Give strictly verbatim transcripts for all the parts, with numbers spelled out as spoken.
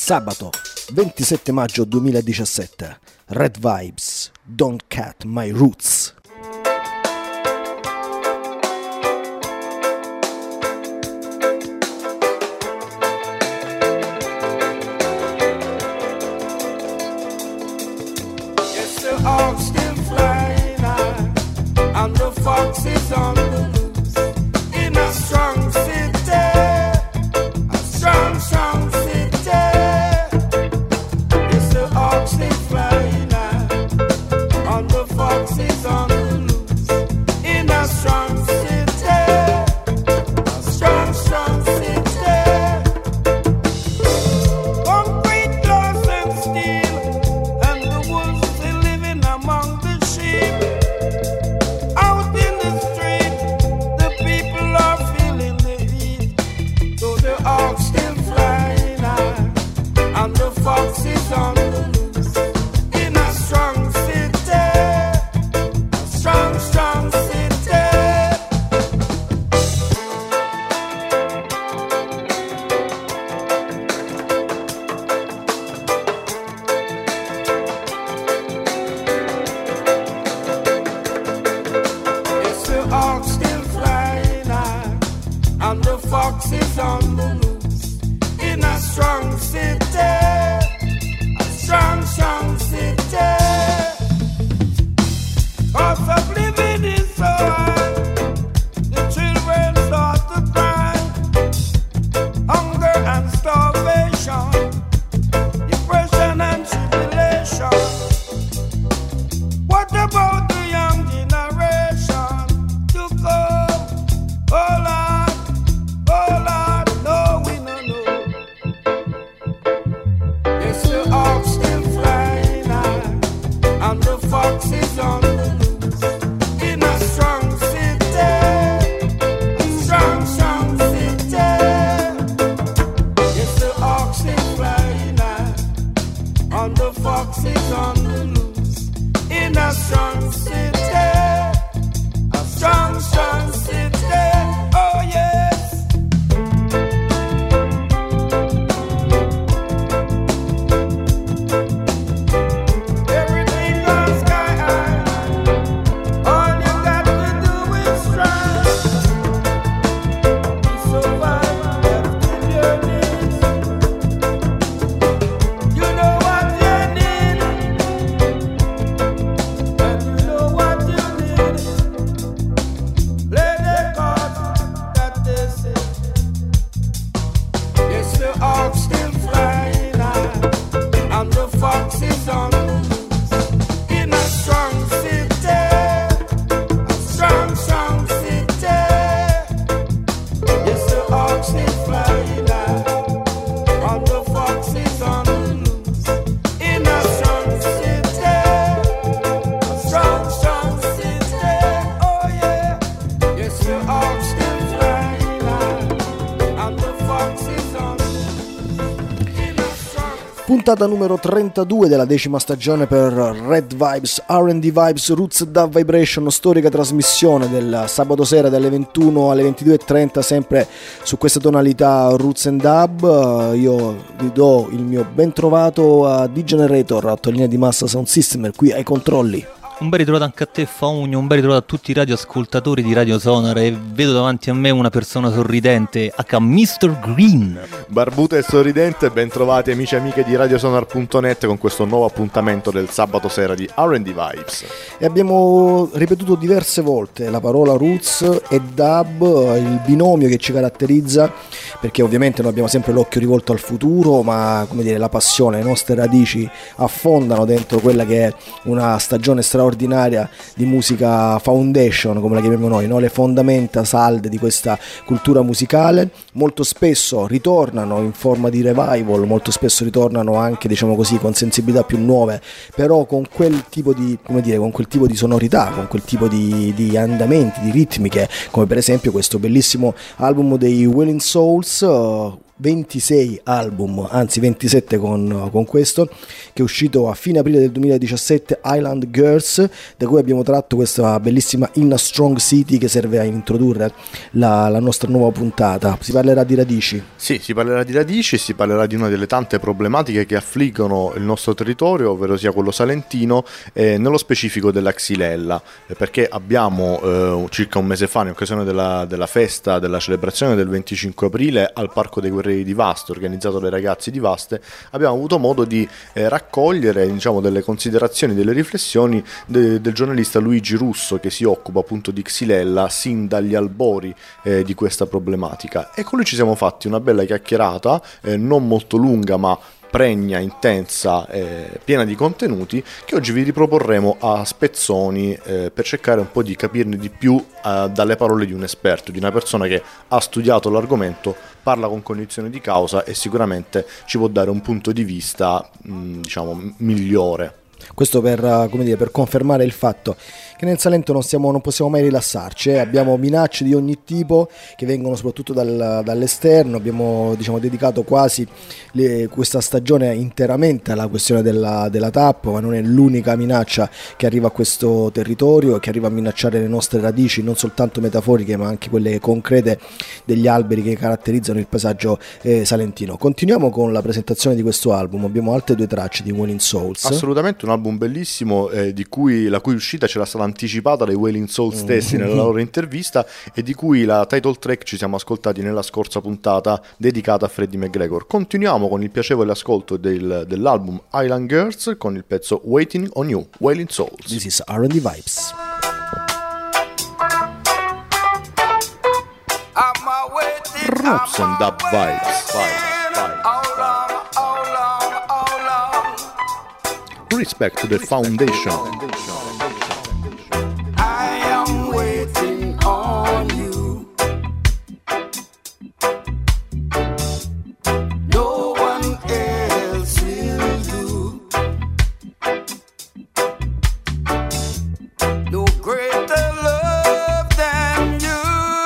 Sabato ventisette maggio duemiladiciassette, Red Vibes, Don't Cut My Roots. Yes, the hawks still flying high, and the fox is on the loose in a strong city, a strong, strong city. Foxes on the loose in a strong city, a strong, strong city. Concrete, glass and steel, and the wolves still living among the sheep. Out in the street, the people are feeling the heat. So the hawks still flying high, and the foxes on the loose in a strong city. Strong, strong city. Yes, the hawks still flying high, and the fox is on the loose in a strong city, a strong, strong city. Cost of living is so high, the children start to cry. Hunger and starvation, depression and tribulation. What about the young generation to come? Oh Lord, oh Lord, no, we no know. Yes, the hawks still flying high, and the fox is on the foxes on the loose in a strong city, a strong, strong city. Oh yes. Everything goes sky high. All you got to do is try to survive left in your knees. You know what? Foxes on the loose in a strong city, a strong, strong city. Yes, the hawks is flying high, and the foxes on the loose in a strong city, a strong, strong city. Oh yeah, yes, the hawks still flying high, and the foxes on the loose in a strong. Puntata numero trentadue della decima stagione per Red Vibes, R and D Vibes, Roots Dub Vibration, storica trasmissione del sabato sera dalle ventuno alle ventidue e trenta, sempre su questa tonalità Roots and Dub. Io vi do il mio ben trovato a D-Generator, a linea di massa Sound System, qui ai controlli. Un ben ritrovato anche a te Faugno, un ben ritrovato a tutti i radioascoltatori di Radio Sonar, e vedo davanti a me una persona sorridente, H mister Green. Barbuto e sorridente, ben trovati amici e amiche di radiosonar punto net con questo nuovo appuntamento del sabato sera di R and D Vibes. E abbiamo ripetuto diverse volte la parola Roots e Dub, il binomio che ci caratterizza, perché ovviamente noi abbiamo sempre l'occhio rivolto al futuro, ma come dire, la passione, le nostre radici affondano dentro quella che è una stagione straordinaria di musica foundation, come la chiamiamo noi, no? Le fondamenta salde di questa cultura musicale. Molto spesso ritornano in forma di revival, molto spesso ritornano anche, diciamo così, con sensibilità più nuove, però con quel tipo di, come dire, con quel tipo di sonorità, con quel tipo di, di andamenti, di ritmiche, come per esempio questo bellissimo album dei Willing Souls, uh, ventisei album, anzi ventisette con, con questo, che è uscito a fine aprile del duemiladiciassette, Island Girls, da cui abbiamo tratto questa bellissima In a Strong City che serve a introdurre la, la nostra nuova puntata. Si parlerà di radici. Sì, si parlerà di radici, si parlerà di una delle tante problematiche che affliggono il nostro territorio, ovvero sia quello salentino, e nello specifico della Xylella, perché abbiamo eh, circa un mese fa, in occasione della, della festa, della celebrazione del venticinque aprile al Parco dei Guerrieri di Vasto, organizzato dai ragazzi di Vaste, abbiamo avuto modo di eh, raccogliere, diciamo, delle considerazioni, delle riflessioni de, del giornalista Luigi Russo, che si occupa appunto di Xylella sin dagli albori eh, di questa problematica, e con lui ci siamo fatti una bella chiacchierata, eh, non molto lunga ma pregna, intensa, eh, piena di contenuti, che oggi vi riproporremo a spezzoni eh, per cercare un po' di capirne di più eh, dalle parole di un esperto, di una persona che ha studiato l'argomento, parla con cognizione di causa e sicuramente ci può dare un punto di vista mh, diciamo migliore. Questo per, come dire, per confermare il fatto che nel Salento non, stiamo, non possiamo mai rilassarci, eh? Abbiamo minacce di ogni tipo che vengono soprattutto dal, dall'esterno. Abbiamo, diciamo, dedicato quasi le, questa stagione interamente alla questione della, della T A P, ma non è l'unica minaccia che arriva a questo territorio e che arriva a minacciare le nostre radici, non soltanto metaforiche ma anche quelle concrete degli alberi che caratterizzano il paesaggio eh, salentino. Continuiamo con la presentazione di questo album. Abbiamo altre due tracce di Wailing Souls. Assolutamente, un album bellissimo, eh, di cui la cui uscita c'era stata anticipata dai Wailing Souls stessi nella loro intervista, e di cui la title track ci siamo ascoltati nella scorsa puntata dedicata a Freddie McGregor. Continuiamo con il piacevole ascolto del, dell'album Island Girls con il pezzo Waiting on You, Wailing Souls. This is R and D Vibes. Roots and Dub Vibes, vibes, vibes. Respect to the foundation. I am waiting on you. No one else will do. No greater love than you.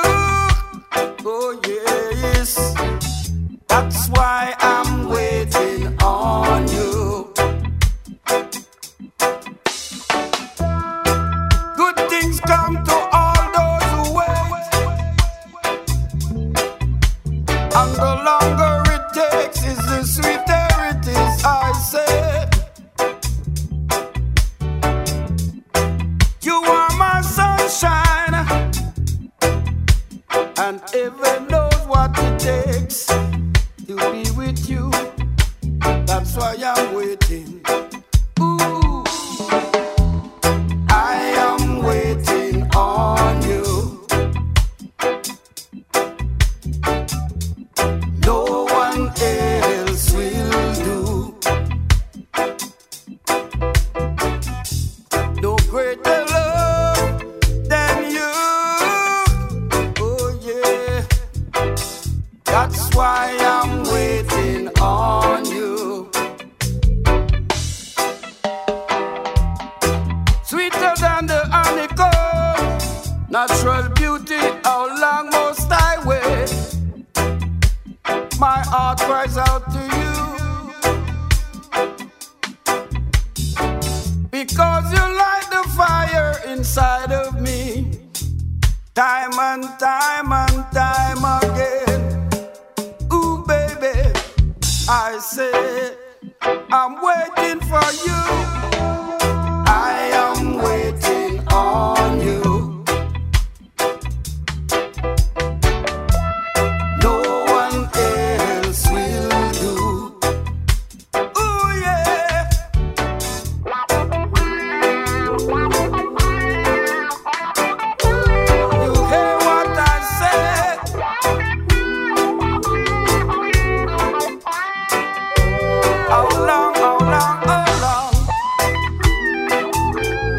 Oh yes, that's why I'm waiting on you. Come to all those who wait, and the longer it takes is the sweeter it is, I say. You are my sunshine, and heaven knows what it takes to be with you. That's why I'm waiting. Ooh, I am waiting on you. No one else will do. No greater love than you. Oh yeah, that's why I'm waiting on you. Sweeter than the honeycomb, natural beauty, how long must I wait? My heart cries out to you, because you light the fire inside of me, time and time and time again. Ooh baby, I say I'm waiting for you. I am waiting on you. No one else will do. Ooh yeah. You hear what I say? How long, how long, how long?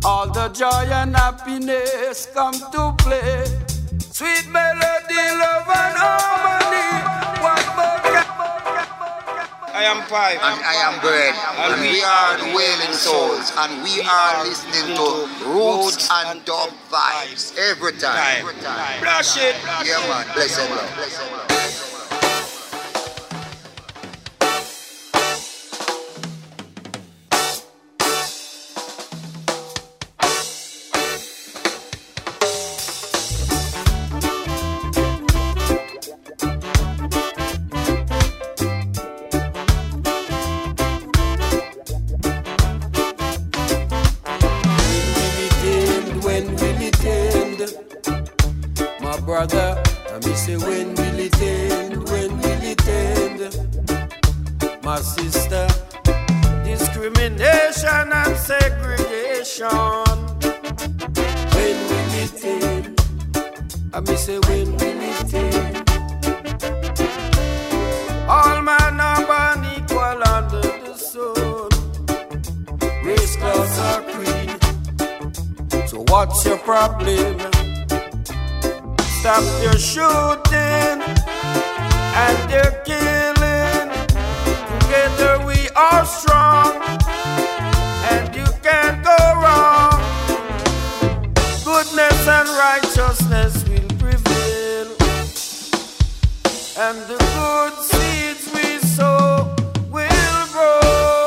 all the joy and happiness come to play. Sweet melody, love and harmony. What more can I am Pipe. And I am Bird. And, and we are the Wailing Souls. And we are listening to Roots and Dub Vibes every time. Every time. Bless it. Yeah, man. Blessed love. Blessed love. Brother, and me say when will it end, when will it end? My sister, discrimination and segregation. When will it end? And me say when will it end? All men are born equal under the sun. Race, class or creed. So what's your problem? Stop your shooting and your killing. Together we are strong, and you can't go wrong. Goodness and righteousness will prevail, and the good seeds we sow will grow.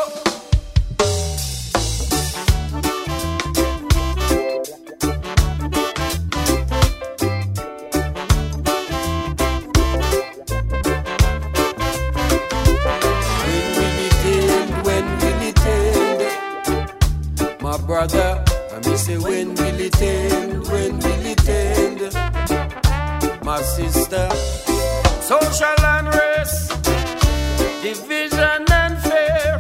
Brother, and me say when will it end, when will it end? My sister, social unrest, division and fear,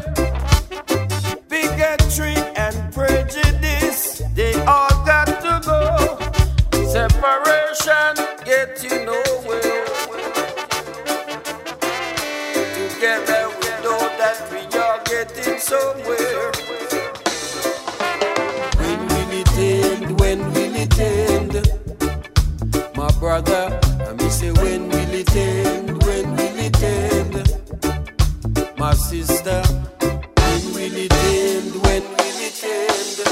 bigotry and prejudice, they all got to go. Separation get you nowhere. Together we know that we are getting somewhere. When will it end? My brother, and me say when will it end? When will it end? My sister, when will it end? When will it end?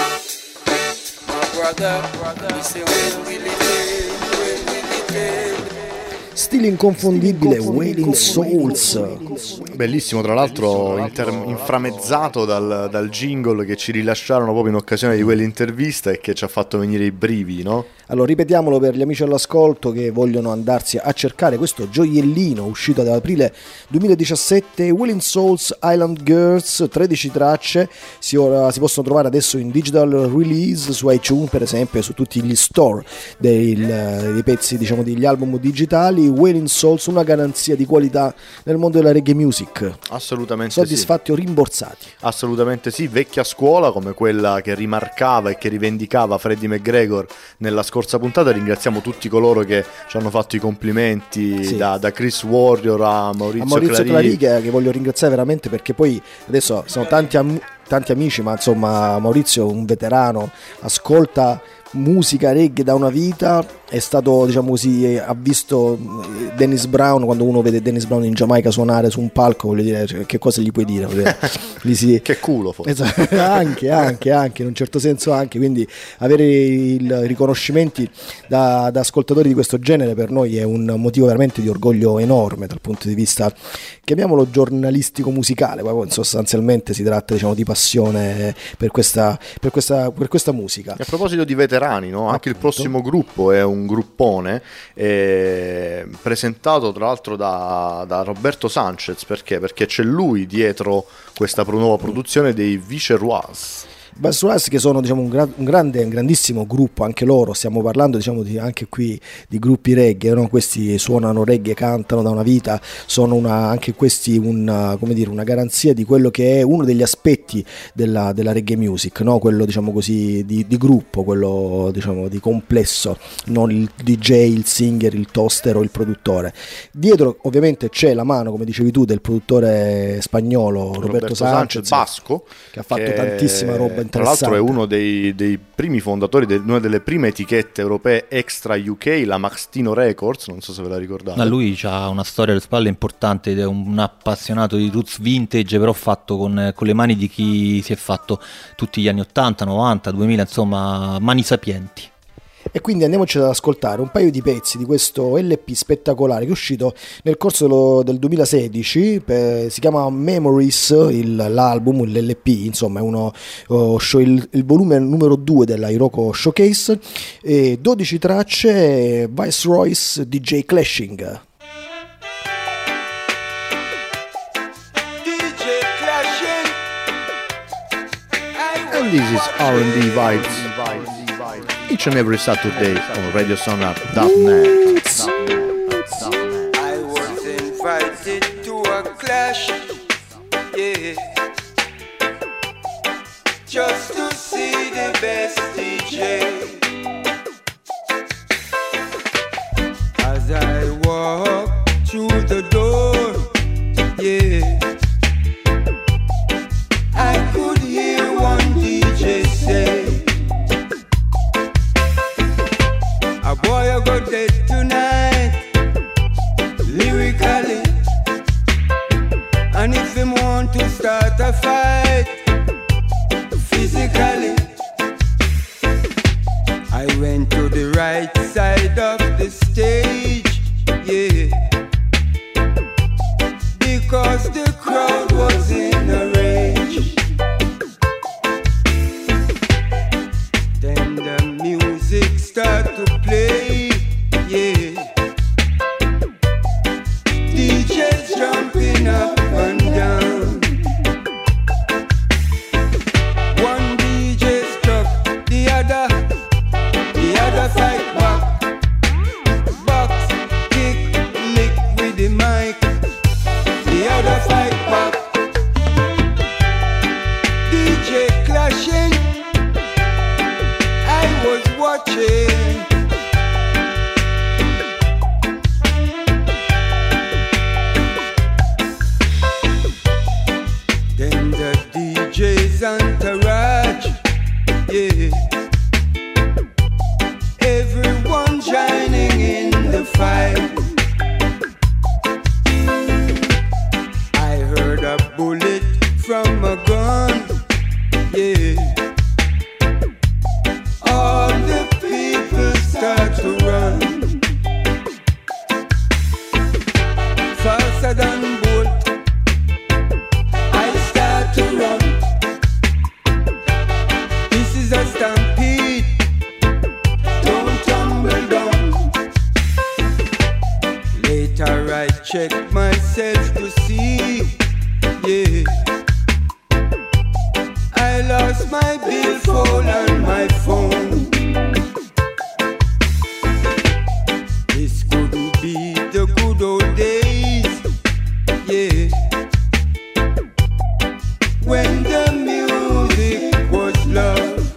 My brother, and me say when will it end? When will it end? Stile inconfondibile, Wailing Souls. Bellissimo, tra l'altro inter- inframezzato dal, dal jingle che ci rilasciarono proprio in occasione di quell'intervista e che ci ha fatto venire i brividi, no? Allora ripetiamolo per gli amici all'ascolto che vogliono andarsi a cercare questo gioiellino uscito ad aprile duemiladiciassette, Wailing Souls Island Girls, tredici tracce, si, ora, si possono trovare adesso in digital release su iTunes per esempio e su tutti gli store dei, dei pezzi, diciamo, degli album digitali. Wailing Souls, una garanzia di qualità nel mondo della reggae music. Assolutamente soddisfatti sì. o rimborsati? Assolutamente sì, vecchia scuola come quella che rimarcava e che rivendicava Freddie McGregor nella scorsa puntata. Ringraziamo tutti coloro che ci hanno fatto i complimenti, sì. da, da Chris Warrior a Maurizio, a Maurizio Clary, Clary, che voglio ringraziare veramente, perché poi adesso sono tanti, am- tanti amici, ma insomma Maurizio è un veterano, ascolta musica reggae da una vita, è stato, diciamo così, ha visto Dennis Brown. Quando uno vede Dennis Brown in Giamaica suonare su un palco, voglio dire, cioè, che cosa gli puoi dire? Gli si... che culo forse. Esatto. anche, anche, anche, in un certo senso anche, quindi avere i riconoscimenti da, da ascoltatori di questo genere per noi è un motivo veramente di orgoglio enorme dal punto di vista, chiamiamolo giornalistico musicale, poi sostanzialmente si tratta, diciamo, di passione per questa, per questa, per questa musica. E a proposito di veterani, no? Anche il prossimo gruppo è un gruppone eh, presentato tra l'altro da, da Roberto Sanchez. Perché? Perché c'è lui dietro questa nuova produzione dei Vicerois. Vicerois, che sono, diciamo, un, gra- un grande, un grandissimo gruppo, anche loro. Stiamo parlando, diciamo, di, anche qui di gruppi reggae, no? Questi suonano reggae, cantano da una vita, sono una, anche questi una, come dire, una garanzia di quello che è uno degli aspetti della, della reggae music, no? Quello, diciamo così, di, di gruppo, quello, diciamo, di complesso, non il D J, il singer, il toaster o il produttore. Dietro ovviamente c'è la mano, come dicevi tu, del produttore spagnolo Roberto, Roberto Sanchez, Sanchez basco, che ha fatto che... tantissima roba Tra l'altro è uno dei, dei primi fondatori di una delle prime etichette europee extra U K, la Maxtino Records, non so se ve la ricordate. Ma lui ha una storia alle spalle importante ed è un appassionato di roots vintage, però fatto con, con le mani di chi si è fatto tutti gli anni ottanta, novanta, duemila, insomma mani sapienti. E quindi andiamoci ad ascoltare un paio di pezzi di questo L P spettacolare che è uscito nel corso dello, del duemilasedici, per, si chiama Memories, il, l'album, l'L P, insomma è uno, oh, show, il, il volume numero due della Iroko Showcase, e dodici tracce, Viceroy's D J Clashing. D J Clashing. And this is R and B Vibes. Each and every Saturday on radio sonar dot net. I was invited to a clash, yeah, just to see the best D J. As I walk through the door, yeah, I could hear one D J say, a boy I go dead tonight, lyrically. And if him want to start a fight, physically. I went to the right side of the stage, yeah, because the crowd was in a rage. Then the music start to play, yeah, D Js jumping up and down. One D J struck the other, the other fight back. Box, kick, lick with the mic, the other fight back. D J clashing, I was watching. Then the D J's entourage, yeah, everyone joining in the fight. I heard a bullet from a gun, yeah. All the people start to run faster than Bolt. I start to run. This is a stampede. Don't tumble down. Later I check myself to see, yeah, I lost my billfold and my phone. This couldn't be the good old days, yeah, when the music was love.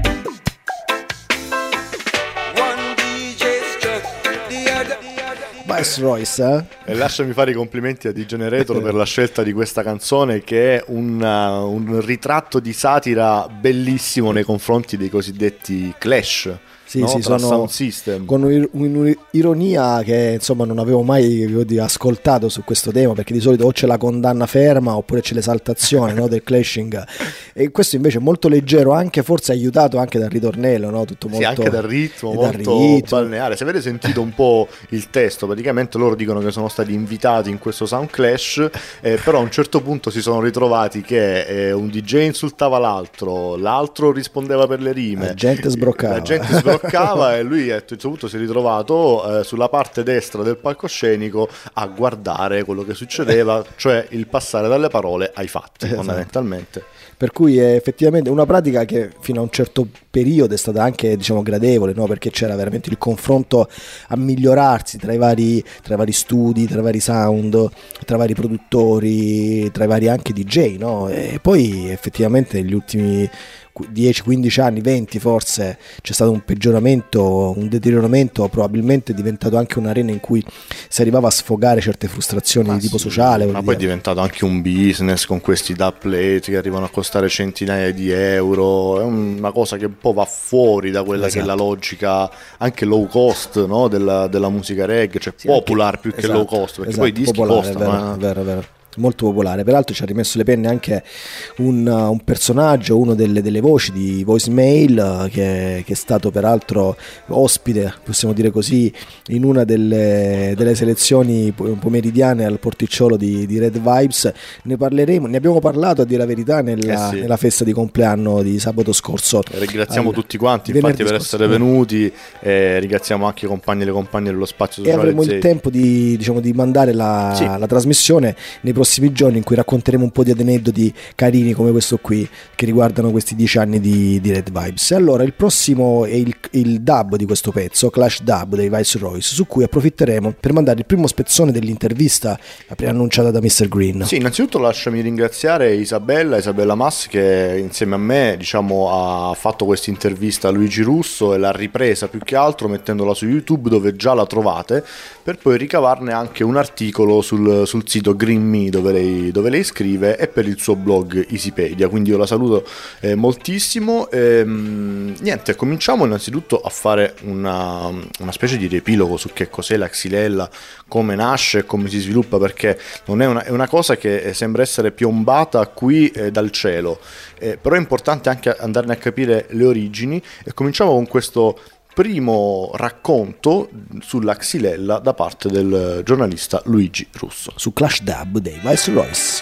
One D J struck the other. Viceroy's, eh? E lasciami fare i complimenti a D J Retro per la scelta di questa canzone, che è un, uh, un ritratto di satira bellissimo nei confronti dei cosiddetti clash. Sì, no? sì, Tra sono sound system. con un'ironia che insomma non avevo mai ascoltato su questo tema, perché di solito o c'è la condanna ferma oppure c'è l'esaltazione, no, del clashing, e questo invece è molto leggero, anche forse aiutato anche dal ritornello, no? Tutto molto, sì, anche dal ritmo, dal molto ritmo. balneare. Se avete sentito un po' il testo, praticamente loro dicono che sono stati invitati in questo sound clash, eh, però a un certo punto si sono ritrovati che eh, un D J insultava l'altro, l'altro rispondeva per le rime, la gente sbroccava, la gente sbroccava e lui a un certo punto si è ritrovato eh, sulla parte destra del palcoscenico a guardare quello che succedeva, cioè il passare dalle parole ai fatti, esatto, fondamentalmente. Per cui è effettivamente una pratica che fino a un certo periodo è stata anche, diciamo, gradevole, no? Perché c'era veramente il confronto a migliorarsi tra i vari, tra i vari studi, tra i vari sound, tra i vari produttori, tra i vari anche D J, no? E poi effettivamente negli ultimi dieci quindici anni, venti forse, c'è stato un peggioramento, un deterioramento, probabilmente è diventato anche un'arena in cui si arrivava a sfogare certe frustrazioni Ma di tipo sì, sociale. ma poi è diventato anche un business con questi dub plate che arrivano a costare centinaia di euro, è una cosa che un po' va fuori da quella Esatto. che è la logica anche low cost, no? della, della musica reggae, cioè Sì, popular anche- più che esatto, low cost, perché esatto, poi i dischi popolare, costano. vero, eh. vero, vero. Molto popolare, peraltro ci ha rimesso le penne anche un, un personaggio, uno delle, delle voci di Voicemail, che, che è stato peraltro ospite, possiamo dire così, in una delle, delle selezioni pomeridiane al porticciolo di, di Red Vibes. Ne parleremo, ne abbiamo parlato a dire la verità nella, Eh sì. nella festa di compleanno di sabato scorso. Ringraziamo Al- tutti quanti venerdì infatti per scorso. essere venuti, e ringraziamo anche i compagni e le compagne dello spazio E sociale avremo il Zei. tempo di, diciamo, di mandare la, Sì. la trasmissione nei prossimi giorni, in cui racconteremo un po' di aneddoti carini come questo qui, che riguardano questi dieci anni di, di Red Vibes. E allora il prossimo è il, il dub di questo pezzo, Clash Dub dei Viceroys, su cui approfitteremo per mandare il primo spezzone dell'intervista appena annunciata da mister Green. Sì, innanzitutto lasciami ringraziare Isabella, Isabella Massi, che insieme a me, diciamo, ha fatto questa intervista a Luigi Russo e l'ha ripresa più che altro mettendola su YouTube, dove già la trovate, per poi ricavarne anche un articolo sul, sul sito Green Me, dove lei, dove lei scrive, e per il suo blog Easypedia. Quindi io la saluto eh, moltissimo. Ehm, niente, cominciamo innanzitutto a fare una, una specie di riepilogo su che cos'è la Xylella, come nasce e come si sviluppa, perché non è una, è una cosa che eh, sembra essere piombata qui eh, dal cielo, eh, però è importante anche andarne a capire le origini, e cominciamo con questo primo racconto sulla Xylella da parte del giornalista Luigi Russo. Su Clash Dub dei Viceroys.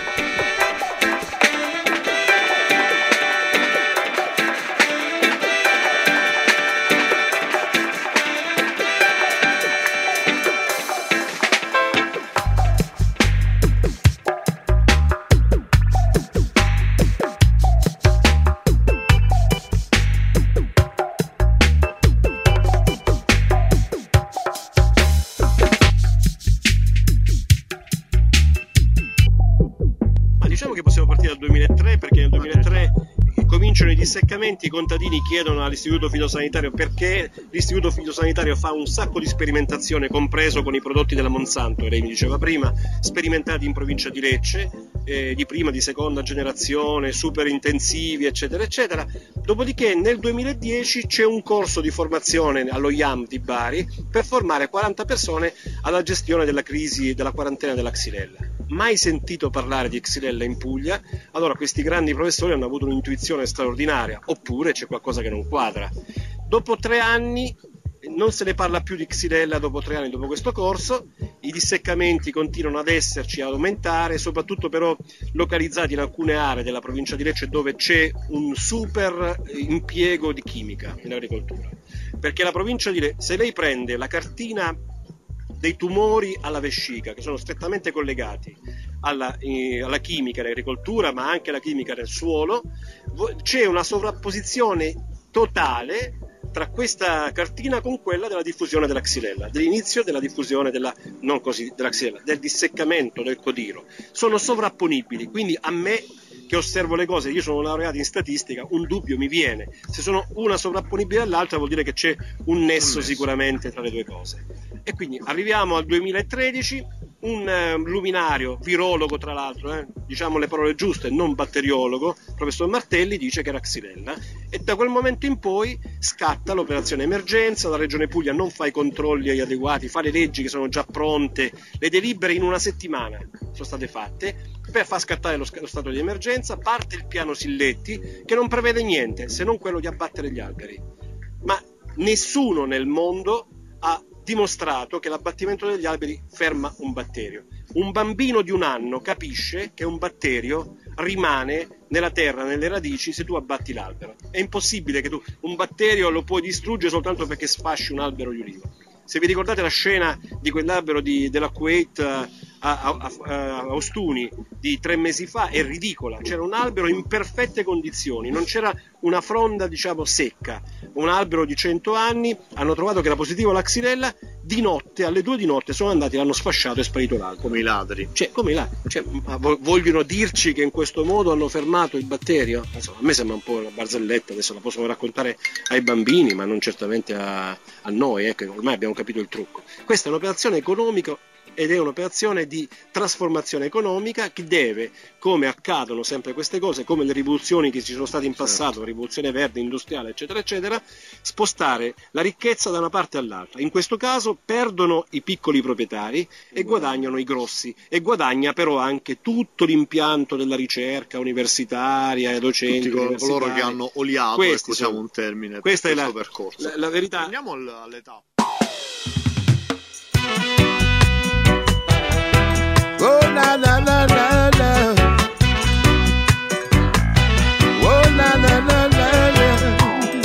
Ma diciamo che possiamo partire dal duemilatré, perché nel duemilatré cominciano i disseccamenti, i contadini chiedono all'istituto fitosanitario, perché l'istituto fitosanitario fa un sacco di sperimentazione, compreso con i prodotti della Monsanto, lei mi diceva prima, sperimentati in provincia di Lecce, eh, di prima, di seconda generazione, super intensivi, eccetera, eccetera. Dopodiché nel duemiladieci c'è un corso di formazione allo I A M di Bari per formare quaranta persone alla gestione della crisi, della quarantena della Xylella. Mai sentito parlare di Xylella in Puglia? Allora questi grandi professori hanno avuto un'intuizione straordinaria, oppure c'è qualcosa che non quadra. Dopo tre anni non se ne parla più di Xylella, dopo tre anni dopo questo corso, i disseccamenti continuano ad esserci, ad aumentare, soprattutto però localizzati in alcune aree della provincia di Lecce dove c'è un super impiego di chimica in agricoltura. Perché la provincia di Lecce, se lei prende la cartina dei tumori alla vescica, che sono strettamente collegati alla, eh, alla chimica in agricoltura, ma anche alla chimica nel suolo, c'è una sovrapposizione totale tra questa cartina con quella della diffusione della Xylella, dell'inizio della diffusione della, non così, della Xylella, del disseccamento del codiro. Sono sovrapponibili, quindi a me che osservo le cose, io sono laureato in statistica, un dubbio mi viene. Se sono una sovrapponibile all'altra vuol dire che c'è un nesso sicuramente tra le due cose. E quindi arriviamo al duemilatredici, un eh, luminario, virologo tra l'altro, eh, diciamo le parole giuste, non batteriologo, professor Martelli, dice che era Xylella, e da quel momento in poi scatta l'operazione emergenza, la regione Puglia non fa i controlli adeguati, fa le leggi che sono già pronte, le delibere in una settimana sono state fatte per far scattare lo, lo stato di emergenza, parte il piano Silletti che non prevede niente se non quello di abbattere gli alberi, ma nessuno nel mondo ha dimostrato che l'abbattimento degli alberi ferma un batterio. Un bambino di un anno capisce che un batterio rimane nella terra, nelle radici, se tu abbatti l'albero. È impossibile che tu un batterio lo puoi distruggere soltanto perché sfasci un albero di ulivo. Se vi ricordate la scena di quell'albero di, della Kuwait a, a, a Ostuni di tre mesi fa è ridicola. C'era un albero in perfette condizioni, non c'era una fronda, diciamo, secca, un albero di cento anni. Hanno trovato che era positivo la xylella, di notte, alle due di notte sono andati, l'hanno sfasciato e è sparito l'albero. Come i ladri. Cioè, come là? Cioè, vogliono dirci che in questo modo hanno fermato il batterio? Insomma, a me sembra un po' una barzelletta, adesso la possono raccontare ai bambini, ma non certamente a, a noi, eh, che ormai abbiamo capito il trucco. Questa è un'operazione economica ed è un'operazione di trasformazione economica che deve, come accadono sempre queste cose, come le rivoluzioni che ci sono state in passato, la rivoluzione verde, industriale, eccetera, eccetera, spostare la ricchezza da una parte all'altra. In questo caso perdono i piccoli proprietari e guadagnano i grossi, e guadagna però anche tutto l'impianto della ricerca universitaria e docenti. Tutti coloro che hanno oliato, Questi ecco, siamo sono, un termine questa per è questo la, percorso. La, la verità. Andiamo all'età. Oh na na na na na. Oh na na na na na.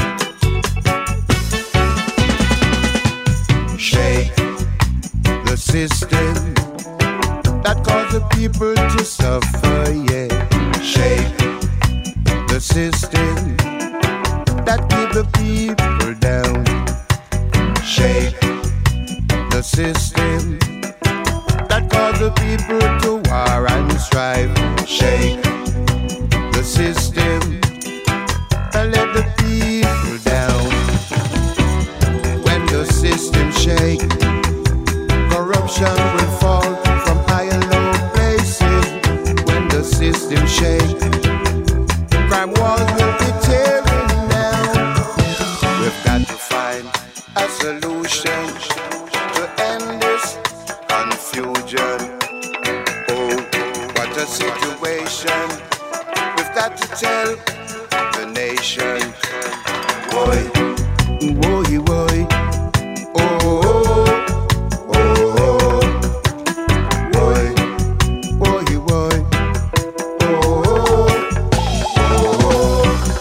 Shake the system that cause the people to suffer, yeah. Shake the system that keep the people down. Shake the system that cause the people to war and strive. Shake the system and let the people down. When the system shake, corruption will fall from high and low places. When the system shake, crime walls will be tearing down. We've got to find a solution to end this confusion. Oh, what a situation. We've got to tell the nation. Boy, boy, boy. Oh, oh, oh, boy, boy, boy. Oh, oh,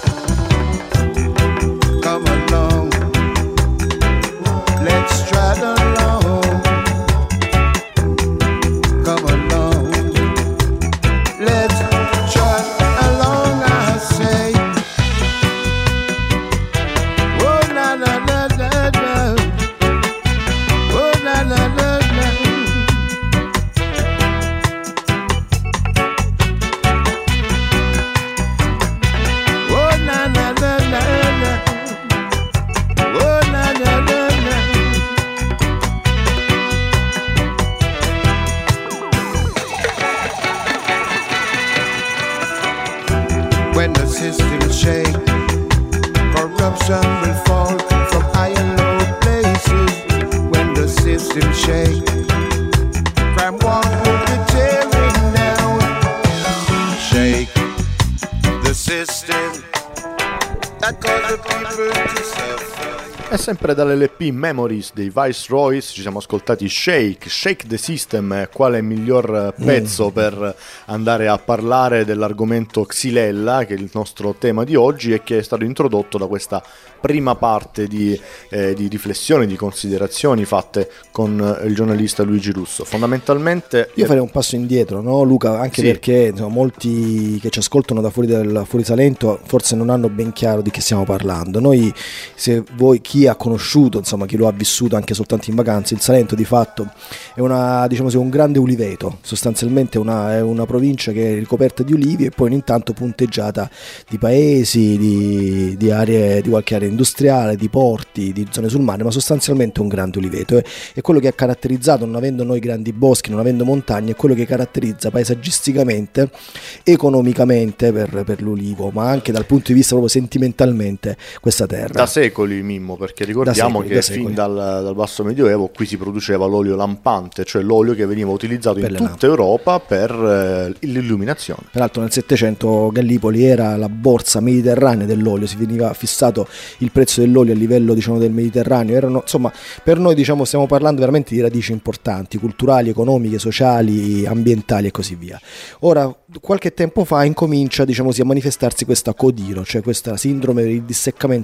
come along. Let's stride along. Come along, let's trot along, I say. Oh na na na na na. Oh na na na na. Oh na na na na na. Oh na na na na. When the system shake, corruption will fall from high and low places. When the system shake, crime walls will be tearing down. Shake the system that cause the people to suffer. E sempre dall'L P Memories dei Viceroys ci siamo ascoltati Shake, Shake the System, quale miglior pezzo mm. per andare a parlare dell'argomento Xylella, che è il nostro tema di oggi e che è stato introdotto da questa prima parte di, eh, di riflessioni, di considerazioni fatte con il giornalista Luigi Russo. Fondamentalmente io farei un passo indietro, no Luca? Anche sì. Perché insomma, molti che ci ascoltano da fuori del fuori Salento forse non hanno ben chiaro di che stiamo parlando. Noi, se voi chi ha conosciuto, insomma chi lo ha vissuto anche soltanto in vacanza, il Salento di fatto è una, diciamo così, un grande uliveto, sostanzialmente una, è una provincia che è ricoperta di ulivi e poi intanto punteggiata di paesi, di, di aree, di qualche area industriale, di porti, di zone sul mare, ma sostanzialmente un grande uliveto. È quello che ha caratterizzato, non avendo noi grandi boschi, non avendo montagne, è quello che caratterizza paesaggisticamente, economicamente per, per l'ulivo, ma anche dal punto di vista proprio sentimentalmente questa terra. Da secoli, Mimmo, perché ricordiamo secoli, che fin dal, dal basso medioevo qui si produceva l'olio lampante, cioè l'olio che veniva utilizzato per in tutta lampe. Europa per eh, l'illuminazione. Peraltro nel Settecento Gallipoli era la borsa mediterranea dell'olio, si veniva fissato il prezzo dell'olio a livello, diciamo, del Mediterraneo. Erano, insomma, per noi, diciamo, stiamo parlando veramente di radici importanti, culturali, economiche, sociali, ambientali e così via. Ora, qualche tempo fa incomincia, diciamo, a manifestarsi questa codiro, cioè questa sindrome del disseccamento rapido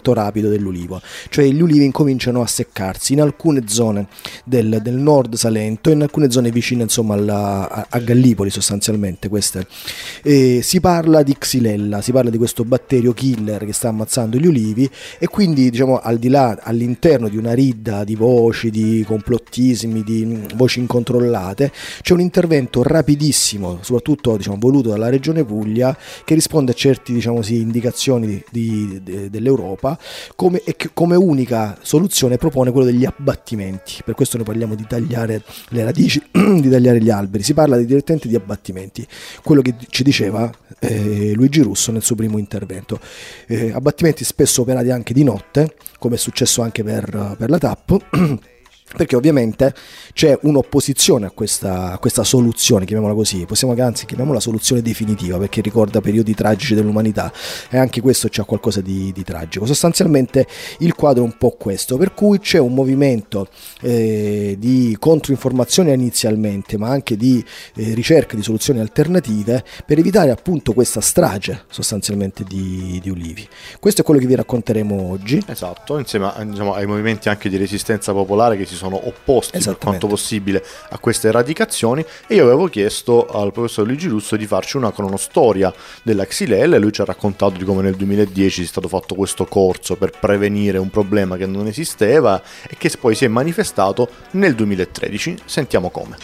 rapido dell'ulivo, cioè gli ulivi incominciano a seccarsi in alcune zone del, del nord Salento e in alcune zone vicine insomma alla, a, a Gallipoli sostanzialmente queste. E si parla di Xylella, si parla di questo batterio killer che sta ammazzando gli ulivi, e quindi diciamo al di là, all'interno di una ridda di voci, di complottismi, di voci incontrollate, c'è un intervento rapidissimo, soprattutto diciamo voluto dalla Regione Puglia, che risponde a certi diciamo sì, indicazioni di, di, de, dell'Europa, come, e che come unica soluzione propone quello degli abbattimenti. Per questo noi parliamo di tagliare le radici, di tagliare gli alberi, si parla di, direttamente di abbattimenti, quello che ci diceva eh, Luigi Russo nel suo primo intervento. Eh, abbattimenti spesso operati anche di notte, come è successo anche per, per la T A P, perché ovviamente c'è un'opposizione a questa, a questa soluzione, chiamiamola così, possiamo anzi chiamiamola soluzione definitiva, perché ricorda periodi tragici dell'umanità, e anche questo c'ha qualcosa di, di tragico. Sostanzialmente il quadro è un po' questo, per cui c'è un movimento eh, di controinformazione inizialmente, ma anche di eh, ricerca di soluzioni alternative per evitare appunto questa strage sostanzialmente di, di ulivi. Questo è quello che vi racconteremo oggi. Esatto, insieme a, diciamo, ai movimenti anche di resistenza popolare che si sono opposti per quanto possibile a queste eradicazioni, e io avevo chiesto al professor Luigi Russo di farci una cronostoria della Xylella, e lui ci ha raccontato di come nel duemiladieci è stato fatto questo corso per prevenire un problema che non esisteva e che poi si è manifestato nel duemilatredici. Sentiamo come.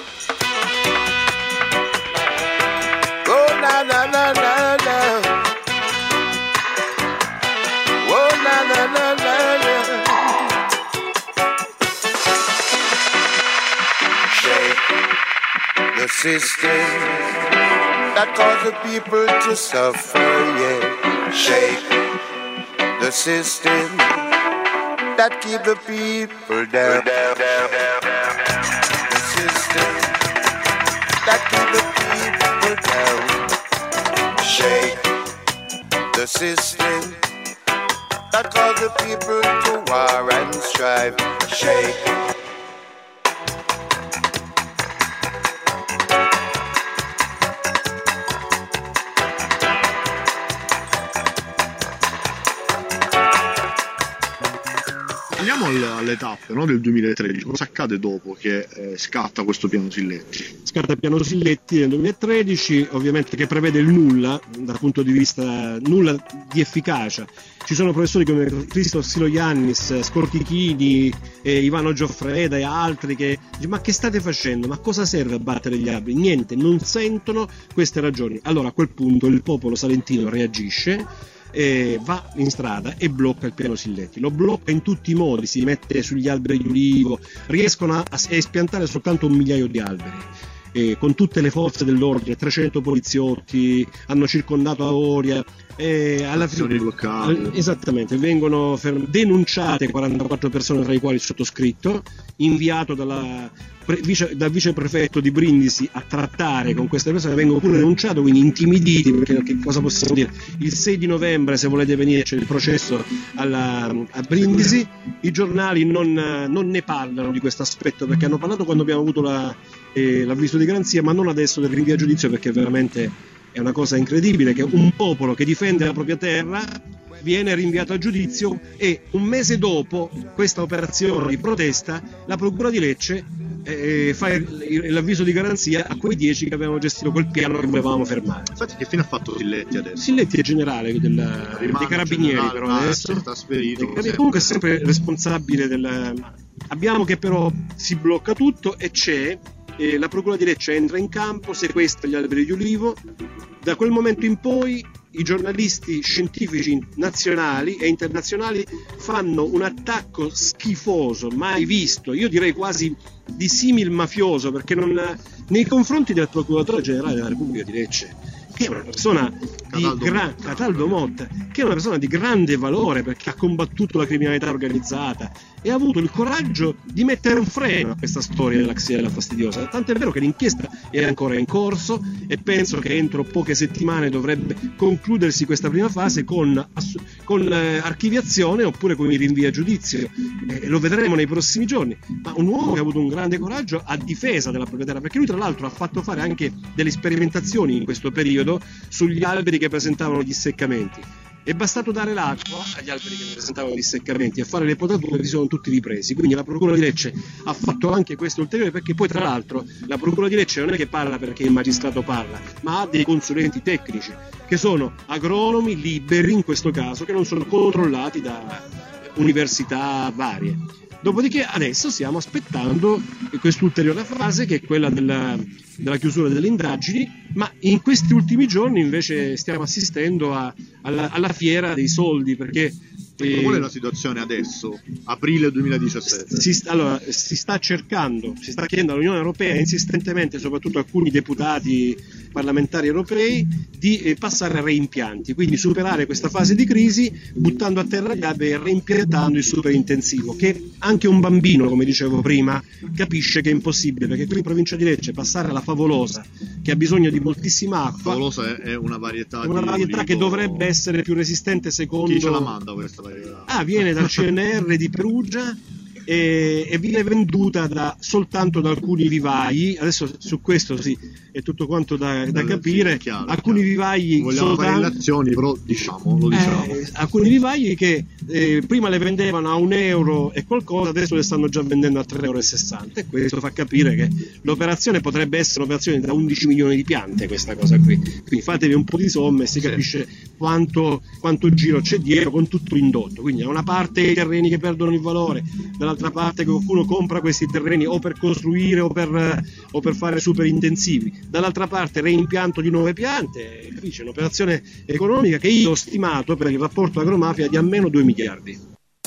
Oh, na, na, na, na, na. Oh, na, na, na, na, na. The system that caused the people to suffer, yeah. Shake the system that keep the people down. The system that keep the people down. Shake the system that caused the people to war and strive. Shake. Andiamo alle tappe, no, del duemilatredici. Cosa accade dopo che eh, scatta questo piano Silletti? Scatta il piano Silletti nel duemilatredici, ovviamente, che prevede il nulla dal punto di vista nulla di efficacia. Ci sono professori come Cristo Siloiannis, Scortichini, eh, Ivano Gioffreda e altri che dicono: ma che state facendo? Ma cosa serve a battere gli alberi? Niente, non sentono queste ragioni. Allora a quel punto il popolo salentino reagisce, Eh, va in strada e blocca il piano Silletti. Lo blocca in tutti i modi, si mette sugli alberi di ulivo, riescono a, a espiantare soltanto un migliaio di alberi. Eh, con tutte le forze dell'ordine, trecento poliziotti hanno circondato Aoria, e alla fine esattamente vengono ferm- denunciate quarantaquattro persone, tra i quali il sottoscritto, inviato dalla pre- vice- dal viceprefetto di Brindisi a trattare con queste persone. Vengono pure denunciate, quindi intimiditi, perché che cosa possiamo dire? Il sei di novembre, se volete venire, c'è il processo alla, a Brindisi. I giornali non, non ne parlano di questo aspetto, perché hanno parlato quando abbiamo avuto la, eh, l'avviso di garanzia, ma non adesso del rinvio a giudizio, perché veramente è una cosa incredibile che un popolo che difende la propria terra viene rinviato a giudizio, e un mese dopo questa operazione di protesta la procura di Lecce eh, fa il, l'avviso di garanzia a quei dieci che avevano gestito quel piano che volevamo fermare. Infatti, che fine ha fatto Silletti adesso? Silletti è generale del, dei carabinieri, generale, però adesso è trasferito, è, comunque è sempre responsabile del... Abbiamo che però si blocca tutto e c'è eh, la procura di Lecce entra in campo, sequestra gli alberi di ulivo. Da quel momento in poi i giornalisti scientifici nazionali e internazionali fanno un attacco schifoso, mai visto, io direi quasi di simil mafioso, perché non, nei confronti del procuratore generale della Repubblica di Lecce, che è una persona di Cataldo, gra- Motta. Cataldo Motta, che è una persona di grande valore, perché ha combattuto la criminalità organizzata e ha avuto il coraggio di mettere un freno a questa storia della Xylella fastidiosa. Tant'è vero che l'inchiesta è ancora in corso e penso che entro poche settimane dovrebbe concludersi questa prima fase con, ass- con eh, archiviazione oppure con il rinvio a giudizio. Eh, lo vedremo nei prossimi giorni. Ma un uomo che ha avuto un grande coraggio a difesa della propria terra, perché lui tra l'altro ha fatto fare anche delle sperimentazioni in questo periodo sugli alberi che presentavano gli seccamenti. È bastato dare l'acqua agli alberi che ne presentavano disseccamenti e a fare le potature, si sono tutti ripresi. Quindi la Procura di Lecce ha fatto anche questo ulteriore, perché poi tra l'altro la Procura di Lecce non è che parla perché il magistrato parla, ma ha dei consulenti tecnici che sono agronomi liberi in questo caso, che non sono controllati da università varie. Dopodiché adesso stiamo aspettando quest'ulteriore fase, che è quella della, della chiusura delle indagini, ma in questi ultimi giorni invece stiamo assistendo a, alla, alla fiera dei soldi, perché eh, qual è la situazione adesso, aprile duemiladiciassette? Si, allora, si sta cercando, si sta chiedendo all'Unione Europea insistentemente, soprattutto alcuni deputati parlamentari europei, di eh, passare a reimpianti, quindi superare questa fase di crisi buttando a terra gli alberi e reimpiantando il superintensivo, che anche un bambino, come dicevo prima, capisce che è impossibile, perché qui in provincia di Lecce passare alla favolosa, che ha bisogno di moltissima acqua, favolosa è, è una varietà, è una varietà di che dovrebbe essere più resistente secondo... Chi ce la manda questa varietà? Ah, viene dal C N R di Perugia e, e viene venduta da, soltanto da alcuni vivai. Adesso su questo sì, è tutto quanto da, da capire. Sì, chiaro, alcuni chiaro. vivai vogliamo soltanto, fare relazioni, però diciamo, lo diciamo. Eh, alcuni vivai che eh, prima le vendevano a un euro e qualcosa, adesso le stanno già vendendo a tre euro e sessanta, e questo fa capire che l'operazione potrebbe essere un'operazione da undici milioni di piante, questa cosa qui. Quindi fatevi un po' di somme e si capisce quanto, quanto giro c'è dietro, con tutto l'indotto. Quindi da una parte i terreni che perdono il valore, dall'altra parte che qualcuno compra questi terreni o per costruire o per, o per fare super intensivi, dall'altra parte reimpianto di nuove piante. Capisci? È un'operazione economica che io ho stimato per il rapporto agromafia di almeno due miliardi.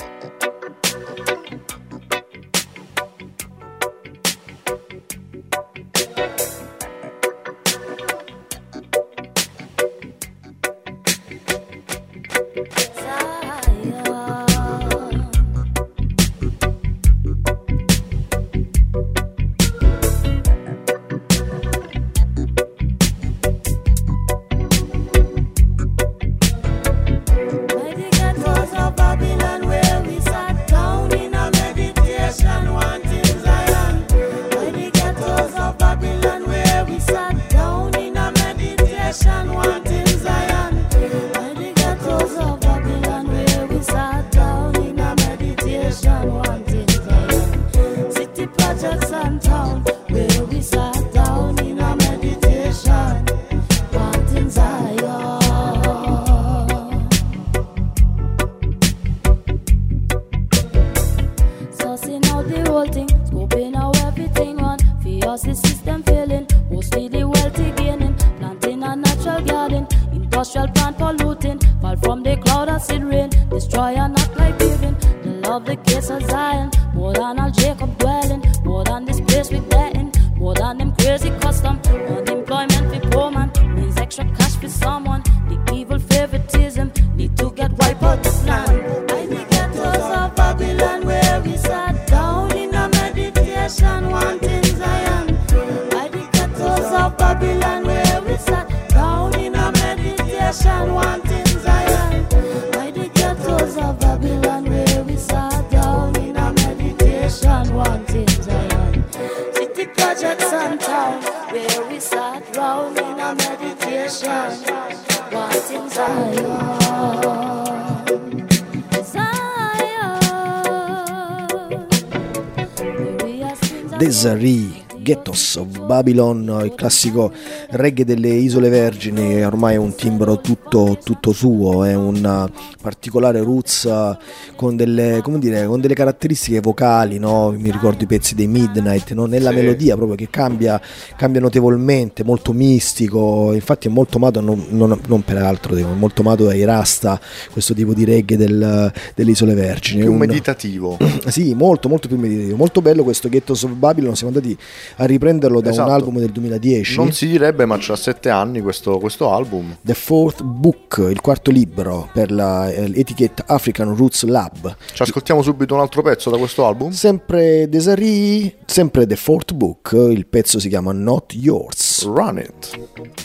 Desiree, Ghettos of Babylon, il classico reggae delle Isole Vergini, ormai è un timbro tutto, tutto suo, è un particolare roots con delle, come dire, con delle caratteristiche vocali, no? Mi ricordo i pezzi dei Midnight, no? Nella sì. melodia proprio che cambia, cambia notevolmente, molto mistico, infatti è molto amato, non, non, non per altro, dico, è molto amato dai Rasta, questo tipo di reggae del, delle Isole Vergini. Più un, meditativo. Sì, molto molto più meditativo, molto bello questo Ghettos of Babylon, siamo andati a riprenderlo da esatto. un album del duemiladieci. Non si direbbe, ma c'ha sette anni questo, questo album. The Fourth Book, il quarto libro per la, l'etichetta African Roots Lab. Ci ascoltiamo subito un altro pezzo da questo album. Sempre Desiree, sempre The Fourth Book, il pezzo si chiama Not Yours. Run It.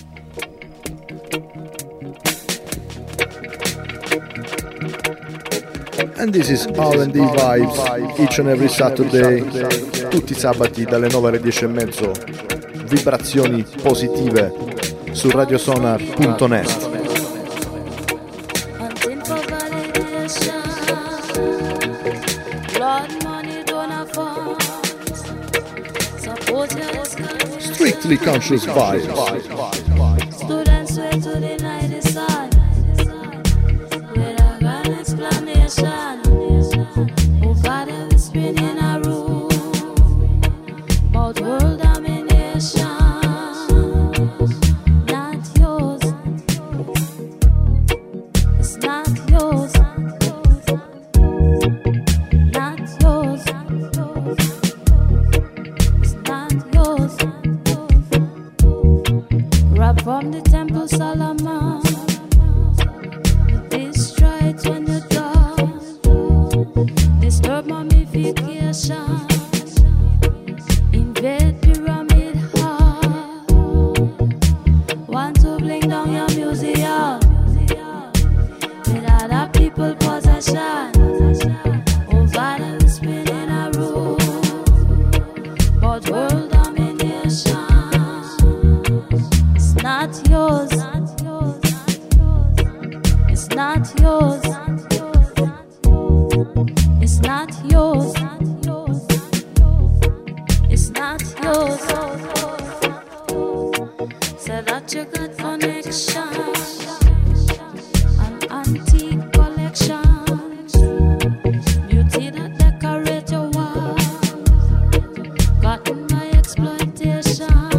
And this is R and D Vibes, each and every Saturday, tutti i sabati dalle nove alle dieci e mezzo, vibrazioni positive su radiosonar punto net. Blood money don't have funds. Suppose you're Strictly conscious vibes. students wait to deny the sun with a grand explanation. Oh, Father, we spin in a room about world domination. Not yours. It's not yours. Not yours. It's not yours. Rap from the temple Solomon. Destroy it when you're done. Disturb mummification. Invade pyramid hall. Want to bring down your museum with other people possession. Oh, Father, we spin in a room about world domination. It's not yours. It's not yours. It's not yours. It's not yours. Say that you got connection, an antique collection, beauty that decorate your wall, gotten by exploitation.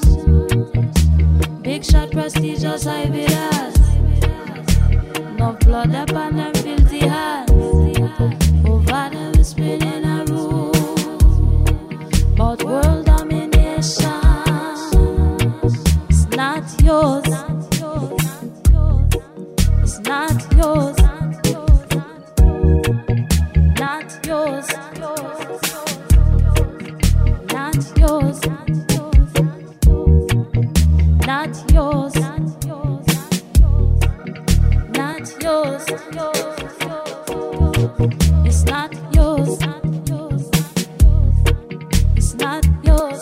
Big shot, prestigious evidence. No blood upon them filthy hands. Over there we spin in a room about world domination. It's not yours. It's not yours. Not yours. Not yours. Not yours. Not yours. It's not yours. It's not yours.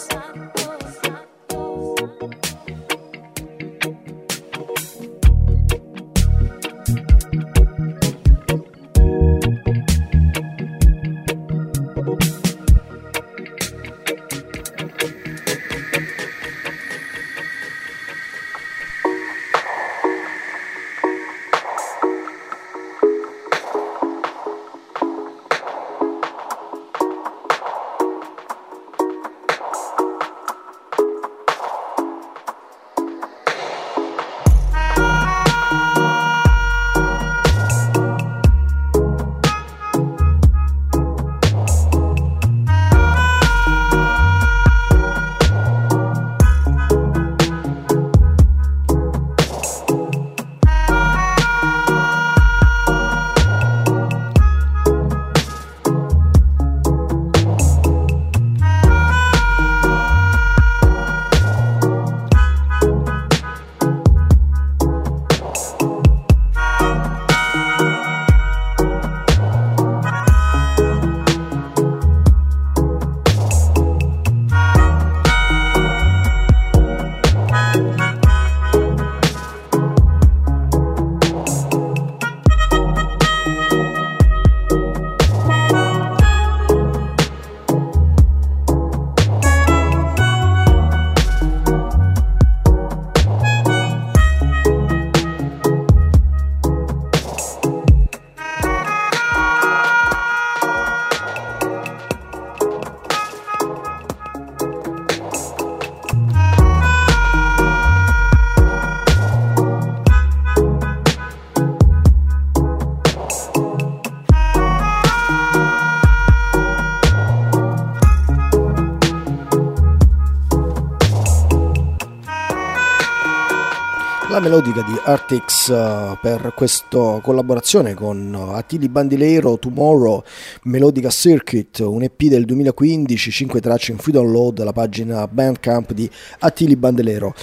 La melodica di Artix uh, per questa collaborazione con uh, Attili Bandileiro, Tomorrow, Melodica Circuit, un E P del duemilaquindici, cinque tracce in free download alla pagina Bandcamp di Attili Bandileiro.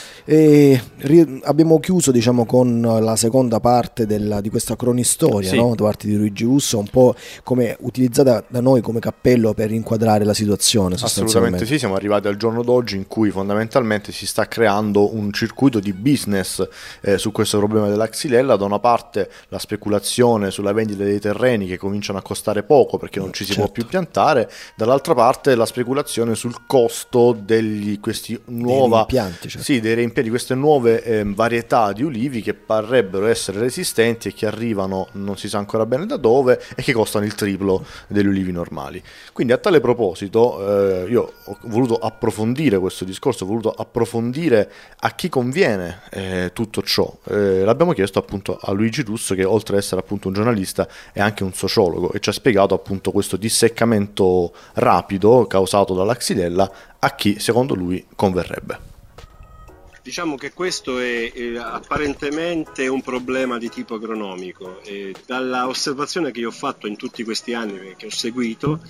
E ri- abbiamo chiuso, diciamo, con la seconda parte della, di questa cronistoria, sì, no? Da parte di Luigi Russo, un po' come utilizzata da noi come cappello per inquadrare la situazione. Assolutamente sì, siamo arrivati al giorno d'oggi in cui fondamentalmente si sta creando un circuito di business eh, su questo problema della xylella. Da una parte la speculazione sulla vendita dei terreni che cominciano a costare poco perché non ci si certo. può più piantare, dall'altra parte la speculazione sul costo degli questi nuova reimpianti, certo. sì, dei reimpianti, queste nuove eh, varietà di ulivi che parrebbero essere resistenti e che arrivano non si sa ancora bene da dove e che costano il triplo degli ulivi normali. Quindi a tale proposito eh, io ho voluto approfondire questo discorso, ho voluto approfondire a chi conviene eh, tutto ciò. Eh, l'abbiamo chiesto appunto a Luigi Russo, che oltre ad essere appunto un giornalista è anche un sociologo, e ci ha spiegato appunto questo disseccamento rapido causato dalla xylella a chi secondo lui converrebbe. Diciamo che questo è, è apparentemente un problema di tipo agronomico. E dalla osservazione che io ho fatto in tutti questi anni che ho seguito,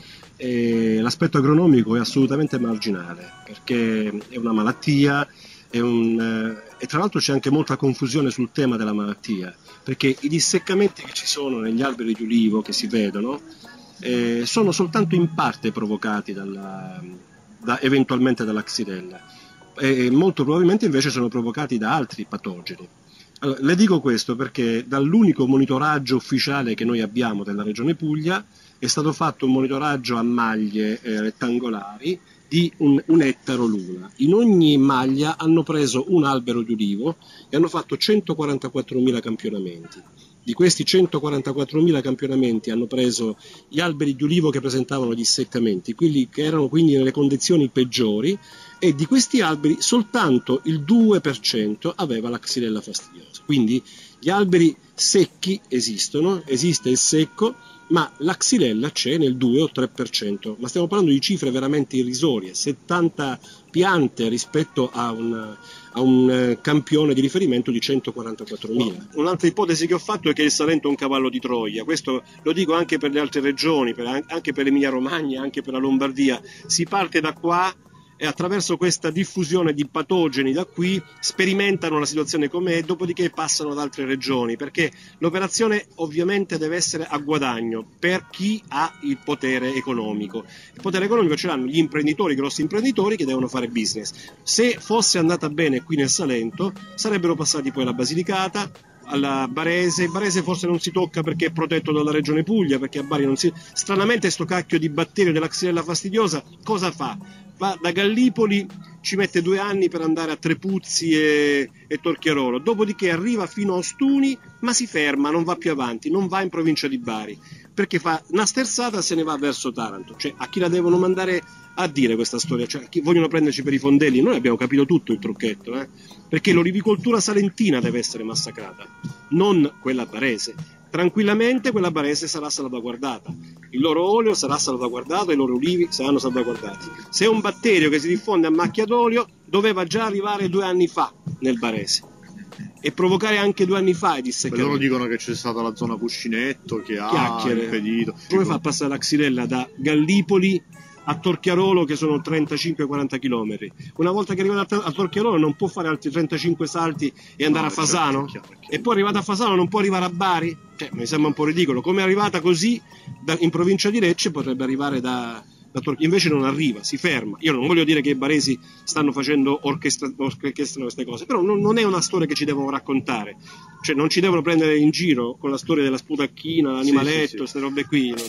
eh, l'aspetto agronomico è assolutamente marginale, perché è una malattia, è un, eh, e tra l'altro c'è anche molta confusione sul tema della malattia, perché i disseccamenti che ci sono negli alberi di ulivo che si vedono eh, sono soltanto in parte provocati dalla, da, eventualmente dalla xylella. E molto probabilmente invece sono provocati da altri patogeni. Allora, le dico questo perché dall'unico monitoraggio ufficiale che noi abbiamo della Regione Puglia è stato fatto un monitoraggio a maglie eh, rettangolari di un, un ettaro l'una. In ogni maglia hanno preso un albero di ulivo e hanno fatto centoquarantaquattromila campionamenti. Di questi centoquarantaquattromila campionamenti hanno preso gli alberi di ulivo che presentavano gli seccamenti, quelli che erano quindi nelle condizioni peggiori, e di questi alberi soltanto il due per cento aveva la xylella fastidiosa. Quindi gli alberi secchi esistono, esiste il secco, ma la xylella c'è nel due o tre per cento, ma stiamo parlando di cifre veramente irrisorie, settanta piante rispetto a un, a un campione di riferimento di centoquarantaquattromila. Un'altra ipotesi che ho fatto è che il Salento è un cavallo di Troia, questo lo dico anche per le altre regioni, per, anche per l'Emilia Romagna, anche per la Lombardia. Si parte da qua e attraverso questa diffusione di patogeni da qui sperimentano la situazione com'è, dopodiché passano ad altre regioni, perché l'operazione ovviamente deve essere a guadagno per chi ha il potere economico. Il potere economico ce l'hanno gli imprenditori, grossi imprenditori che devono fare business. Se fosse andata bene qui nel Salento sarebbero passati poi alla Basilicata, alla Barese. Barese forse non si tocca perché è protetto dalla Regione Puglia, perché a Bari non si... Stranamente sto cacchio di batterio della xylella fastidiosa cosa fa? Va da Gallipoli, ci mette due anni per andare a Trepuzzi e, e Torchiarolo, dopodiché arriva fino a Ostuni ma si ferma, non va più avanti, non va in provincia di Bari, perché fa una sterzata e se ne va verso Taranto. Cioè, a chi la devono mandare a dire questa storia? Cioè, chi vogliono prenderci per i fondelli? Noi abbiamo capito tutto il trucchetto, eh? Perché l'olivicoltura salentina deve essere massacrata, non quella barese. Tranquillamente quella barese sarà salvaguardata, il loro olio sarà salvaguardato e i loro ulivi saranno salvaguardati. Se è un batterio che si diffonde a macchia d'olio, doveva già arrivare due anni fa nel barese e provocare anche due anni fa i disseccamenti. Loro dicono che c'è stata la zona cuscinetto che Chiacchiere. ha impedito. Come fa a passare la xylella da Gallipoli a Torchiarolo, che sono trentacinque quaranta chilometri? Una volta che è arrivata a Torchiarolo non può fare altri trentacinque salti e andare No, a Fasano? certo, è chiaro, è chiaro. E poi arrivata a Fasano non può arrivare a Bari? Cioè, mi sembra un po' ridicolo. Come è arrivata così da, in provincia di Lecce, potrebbe arrivare da, da Torchiarolo. Invece non arriva, si ferma. Io non voglio dire che i baresi stanno facendo orchestra, orchestrano queste cose, però non, non è una storia che ci devono raccontare. Cioè, non ci devono prendere in giro con la storia della sputacchina, l'animaletto, sì, sì. queste robe qui. Non...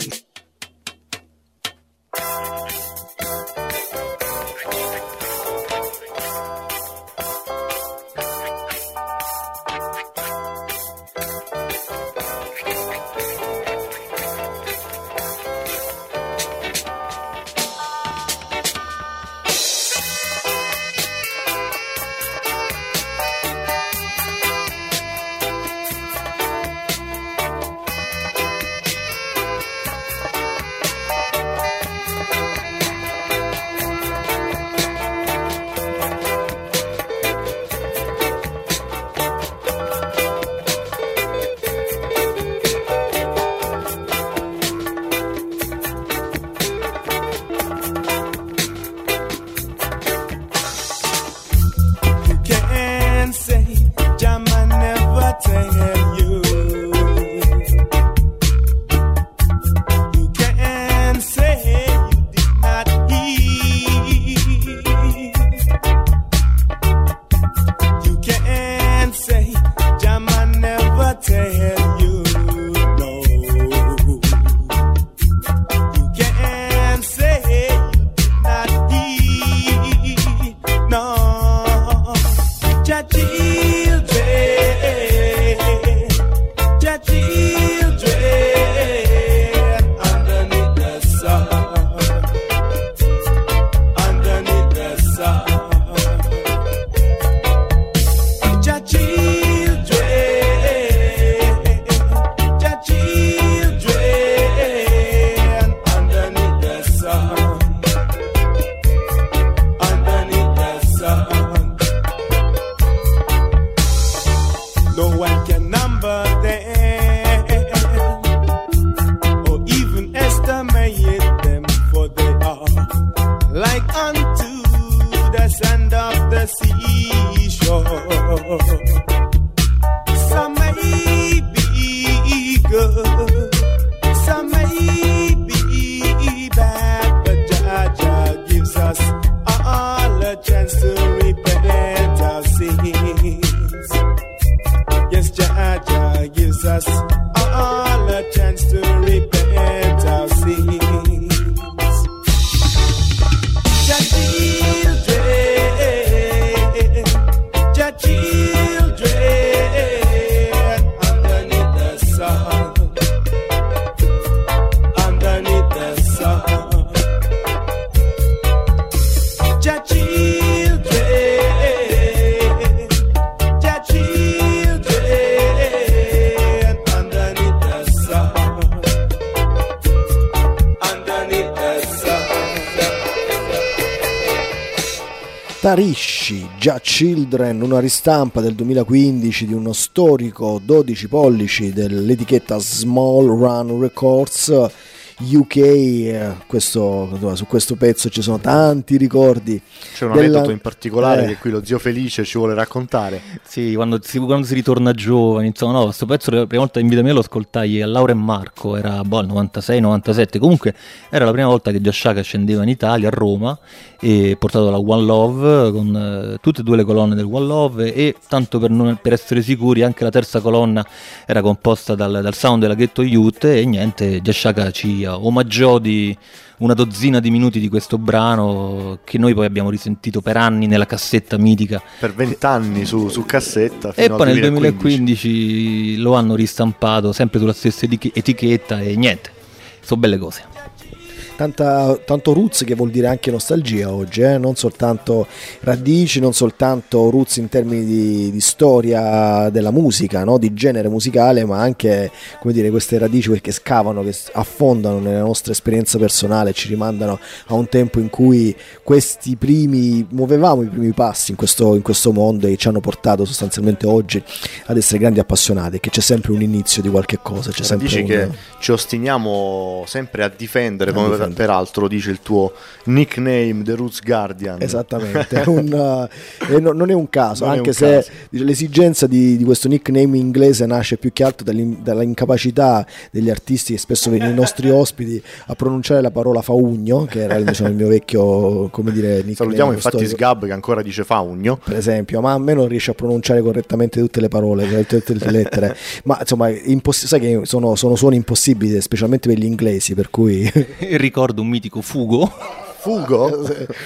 like unto the sand of the seashore. Some may be good, some may be bad, but Jah Jah gives us all a chance to repent our sins. Yes, Jah Jah gives us all a chance to repent our sins. Jah children, Jah children, underneath the sun, underneath the sun. Jah children, Jah children, underneath the sun, underneath the sun. Tarishi, Jah Children, una ristampa del duemilaquindici di uno storico dodici pollici dell'etichetta Small Run Records U K. eh, questo, su questo pezzo ci sono tanti ricordi. C'è un della- aneddoto in particolare eh, che qui lo zio Felice ci vuole raccontare. Sì, quando si, quando si ritorna giovani, insomma, no, questo pezzo la prima volta in vita mia lo ascoltai a Laura e Marco, era boh, il novantasei novantasette, comunque era la prima volta che Giashaka scendeva in Italia, a Roma, e portato dalla One Love, con eh, tutte e due le colonne del One Love, e tanto per, non- per essere sicuri anche la terza colonna era composta dal, dal sound della Ghetto Youth, e niente, Giashaka ci omaggiò di una dozzina di minuti di questo brano che noi poi abbiamo risentito per anni nella cassetta mitica. Per vent'anni su, su cassetta fino E al poi nel duemilaquindici. duemilaquindici lo hanno ristampato sempre sulla stessa etic- etichetta e niente, sono belle cose. Tanta, tanto roots, che vuol dire anche nostalgia oggi, eh? Non soltanto radici, non soltanto roots in termini di, di storia della musica, no? Di genere musicale, ma anche, come dire, queste radici che scavano, che affondano nella nostra esperienza personale, ci rimandano a un tempo in cui questi primi muovevamo i primi passi in questo, in questo mondo, e ci hanno portato sostanzialmente oggi ad essere grandi appassionati, che c'è sempre un inizio di qualche cosa, c'è sempre Dici un... che ci ostiniamo sempre a difendere, A come difendere. peraltro dice il tuo nickname, The Roots Guardian. Esattamente, è un, uh, e no- non è un caso, Non è anche un se caso. dice, l'esigenza di, di questo nickname inglese nasce più che altro dall'in- dall'incapacità degli artisti che spesso vengono i nostri ospiti a pronunciare la parola faugno, che era diciamo, il mio vecchio, come dire, nickname. Salutiamo infatti storico, Sgab che ancora dice Faugno. per esempio, ma a me non riesce a pronunciare correttamente tutte le parole, tutte tutte le lettere, ma insomma, è imposs- sai che sono, sono suoni impossibili, specialmente per gli inglesi, per cui... E ricordo un mitico Fugo. Fugo?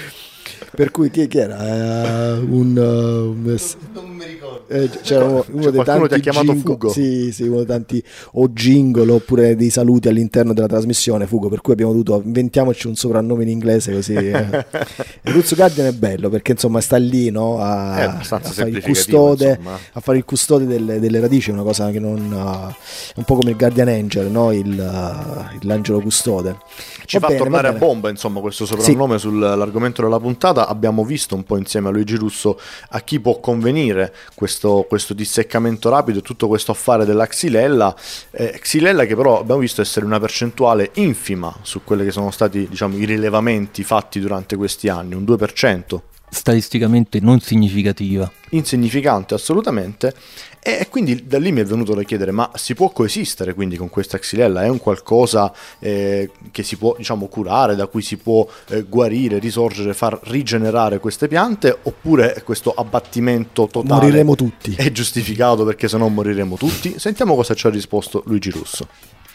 Per cui chi, chi era? Eh, un, uh, un mess- Non mi ricordo. eh, c'era uno, uno Cioè, dei qualcuno tanti ti ha chiamato jingle- Fugo? Sì, sì, uno dei tanti o jingle oppure dei saluti all'interno della trasmissione Fugo, per cui abbiamo dovuto inventiamoci un soprannome in inglese così. eh. Il Roots Guardian è bello perché insomma sta lì, no, a, È a abbastanza fare il semplificativo, custode, insomma. a fare il custode delle, delle radici, è una cosa che non uh, è un po' come il Guardian Angel, no? il, uh, l'angelo custode. Ci Va fa bene, tornare va a bene. bomba, insomma, questo soprannome sull'argomento della puntata. Abbiamo visto un po' insieme a Luigi Russo a chi può convenire questo, questo disseccamento rapido e tutto questo affare della Xylella. Eh, Xylella che però abbiamo visto essere una percentuale infima su quelli che sono stati, diciamo, i rilevamenti fatti durante questi anni, un due per cento. Statisticamente non significativa. Insignificante assolutamente, e quindi da lì mi è venuto da chiedere: ma si può coesistere quindi con questa Xylella? È un qualcosa eh, che si può, diciamo, curare, da cui si può eh, guarire, risorgere, far rigenerare queste piante, oppure questo abbattimento totale Moriremo tutti. è giustificato perché sennò moriremo tutti? Sentiamo cosa ci ha risposto Luigi Russo.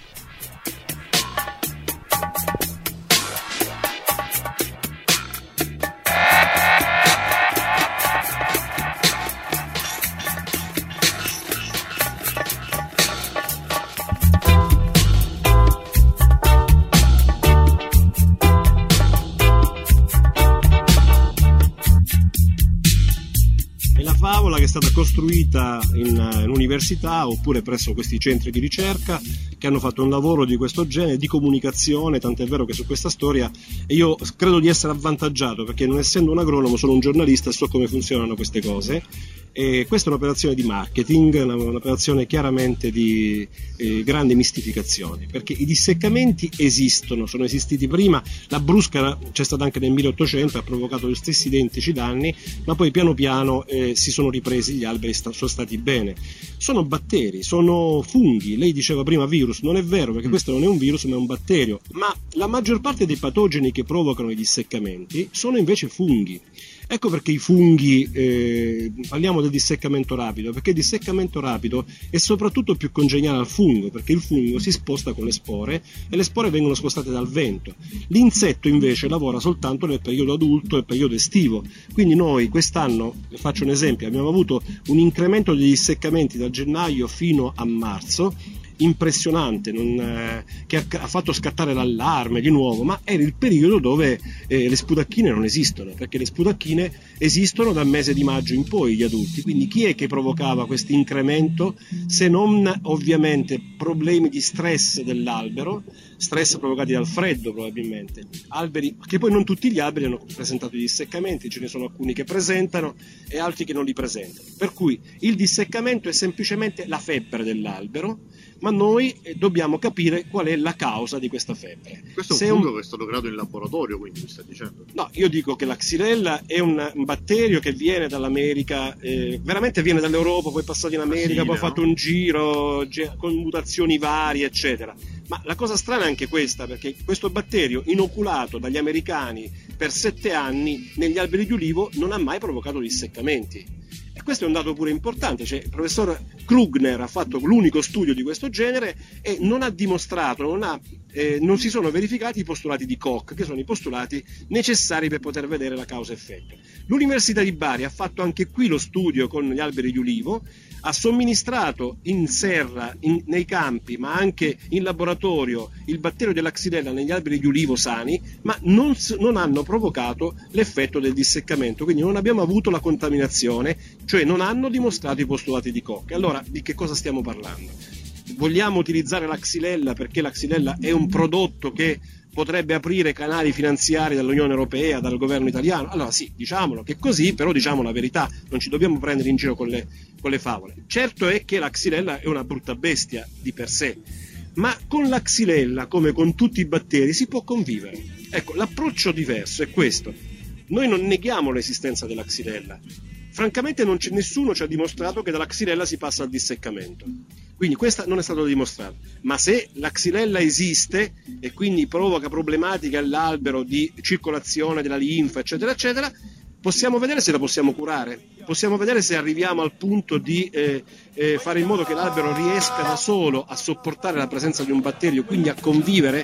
È la favola che è stata costruita in, in università oppure presso questi centri di ricerca che hanno fatto un lavoro di questo genere, di comunicazione, tant'è vero che su questa storia io credo di essere avvantaggiato perché non essendo un agronomo sono un giornalista e so come funzionano queste cose E questa è un'operazione di marketing, una- un'operazione chiaramente di eh, grande mistificazione, perché i disseccamenti esistono, sono esistiti prima, la brusca c'è stata anche nel milleottocento, ha provocato gli stessi identici danni, ma poi piano piano eh, si sono ripresi, gli alberi sta- sono stati bene. Sono batteri, sono funghi, lei diceva prima virus, non è vero perché questo non è un virus ma è un batterio, ma la maggior parte dei patogeni che provocano i disseccamenti sono invece funghi. Ecco perché i funghi, eh, parliamo del disseccamento rapido, perché il disseccamento rapido è soprattutto più congeniale al fungo, perché il fungo si sposta con le spore e le spore vengono spostate dal vento. L'insetto invece lavora soltanto nel periodo adulto e periodo estivo, quindi noi quest'anno, le faccio un esempio, abbiamo avuto un incremento degli disseccamenti da gennaio fino a marzo, impressionante, non, eh, che ha, ha fatto scattare l'allarme di nuovo, ma era il periodo dove eh, le sputacchine non esistono, perché le sputacchine esistono dal mese di maggio in poi, gli adulti. Quindi chi è che provocava questo incremento, se non ovviamente problemi di stress dell'albero, stress provocati dal freddo probabilmente, alberi che poi non tutti gli alberi hanno presentato i disseccamenti, ce ne sono alcuni che presentano e altri che non li presentano, per cui il disseccamento è semplicemente la febbre dell'albero, ma noi eh, dobbiamo capire qual è la causa di questa febbre. Questo è Se un un- fungo che è stato creato in laboratorio, quindi mi sta dicendo. No, io dico che la xylella è un, un batterio che viene dall'America, eh, veramente viene dall'Europa, poi è passato in America, Brasile, poi ha no? fatto un giro ge- con mutazioni varie, eccetera. Ma la cosa strana è anche questa, perché questo batterio inoculato dagli americani per sette anni negli alberi di ulivo non ha mai provocato disseccamenti. E questo è un dato pure importante, cioè il professor Krugner ha fatto l'unico studio di questo genere e non ha dimostrato, non, ha, eh, non si sono verificati i postulati di Koch, che sono i postulati necessari per poter vedere la causa-effetto. L'Università di Bari ha fatto anche qui lo studio con gli alberi di ulivo, ha somministrato in serra, in- nei campi, ma anche in laboratorio, il batterio della xylella negli alberi di ulivo sani, ma non, s- non hanno provocato l'effetto del disseccamento, quindi non abbiamo avuto la contaminazione, cioè non hanno dimostrato i postulati di Koch. Allora, di che cosa stiamo parlando? Vogliamo utilizzare la xylella perché la xylella è un prodotto che potrebbe aprire canali finanziari dall'Unione Europea, dal governo italiano? Allora sì, diciamolo che è così, però diciamo la verità, non ci dobbiamo prendere in giro con le, con le favole. Certo è che la xylella è una brutta bestia di per sé, ma con la xylella, come con tutti i batteri, si può convivere. Ecco, l'approccio diverso è questo. Noi non neghiamo l'esistenza della xylella. Francamente non c'è, nessuno ci ha dimostrato che dalla xylella si passa al disseccamento. Quindi questa non è stato dimostrato. Ma se la xylella esiste e quindi provoca problematiche all'albero di circolazione della linfa, eccetera, eccetera, possiamo vedere se la possiamo curare. Possiamo vedere se arriviamo al punto di eh, eh, fare in modo che l'albero riesca da solo a sopportare la presenza di un batterio, quindi a convivere.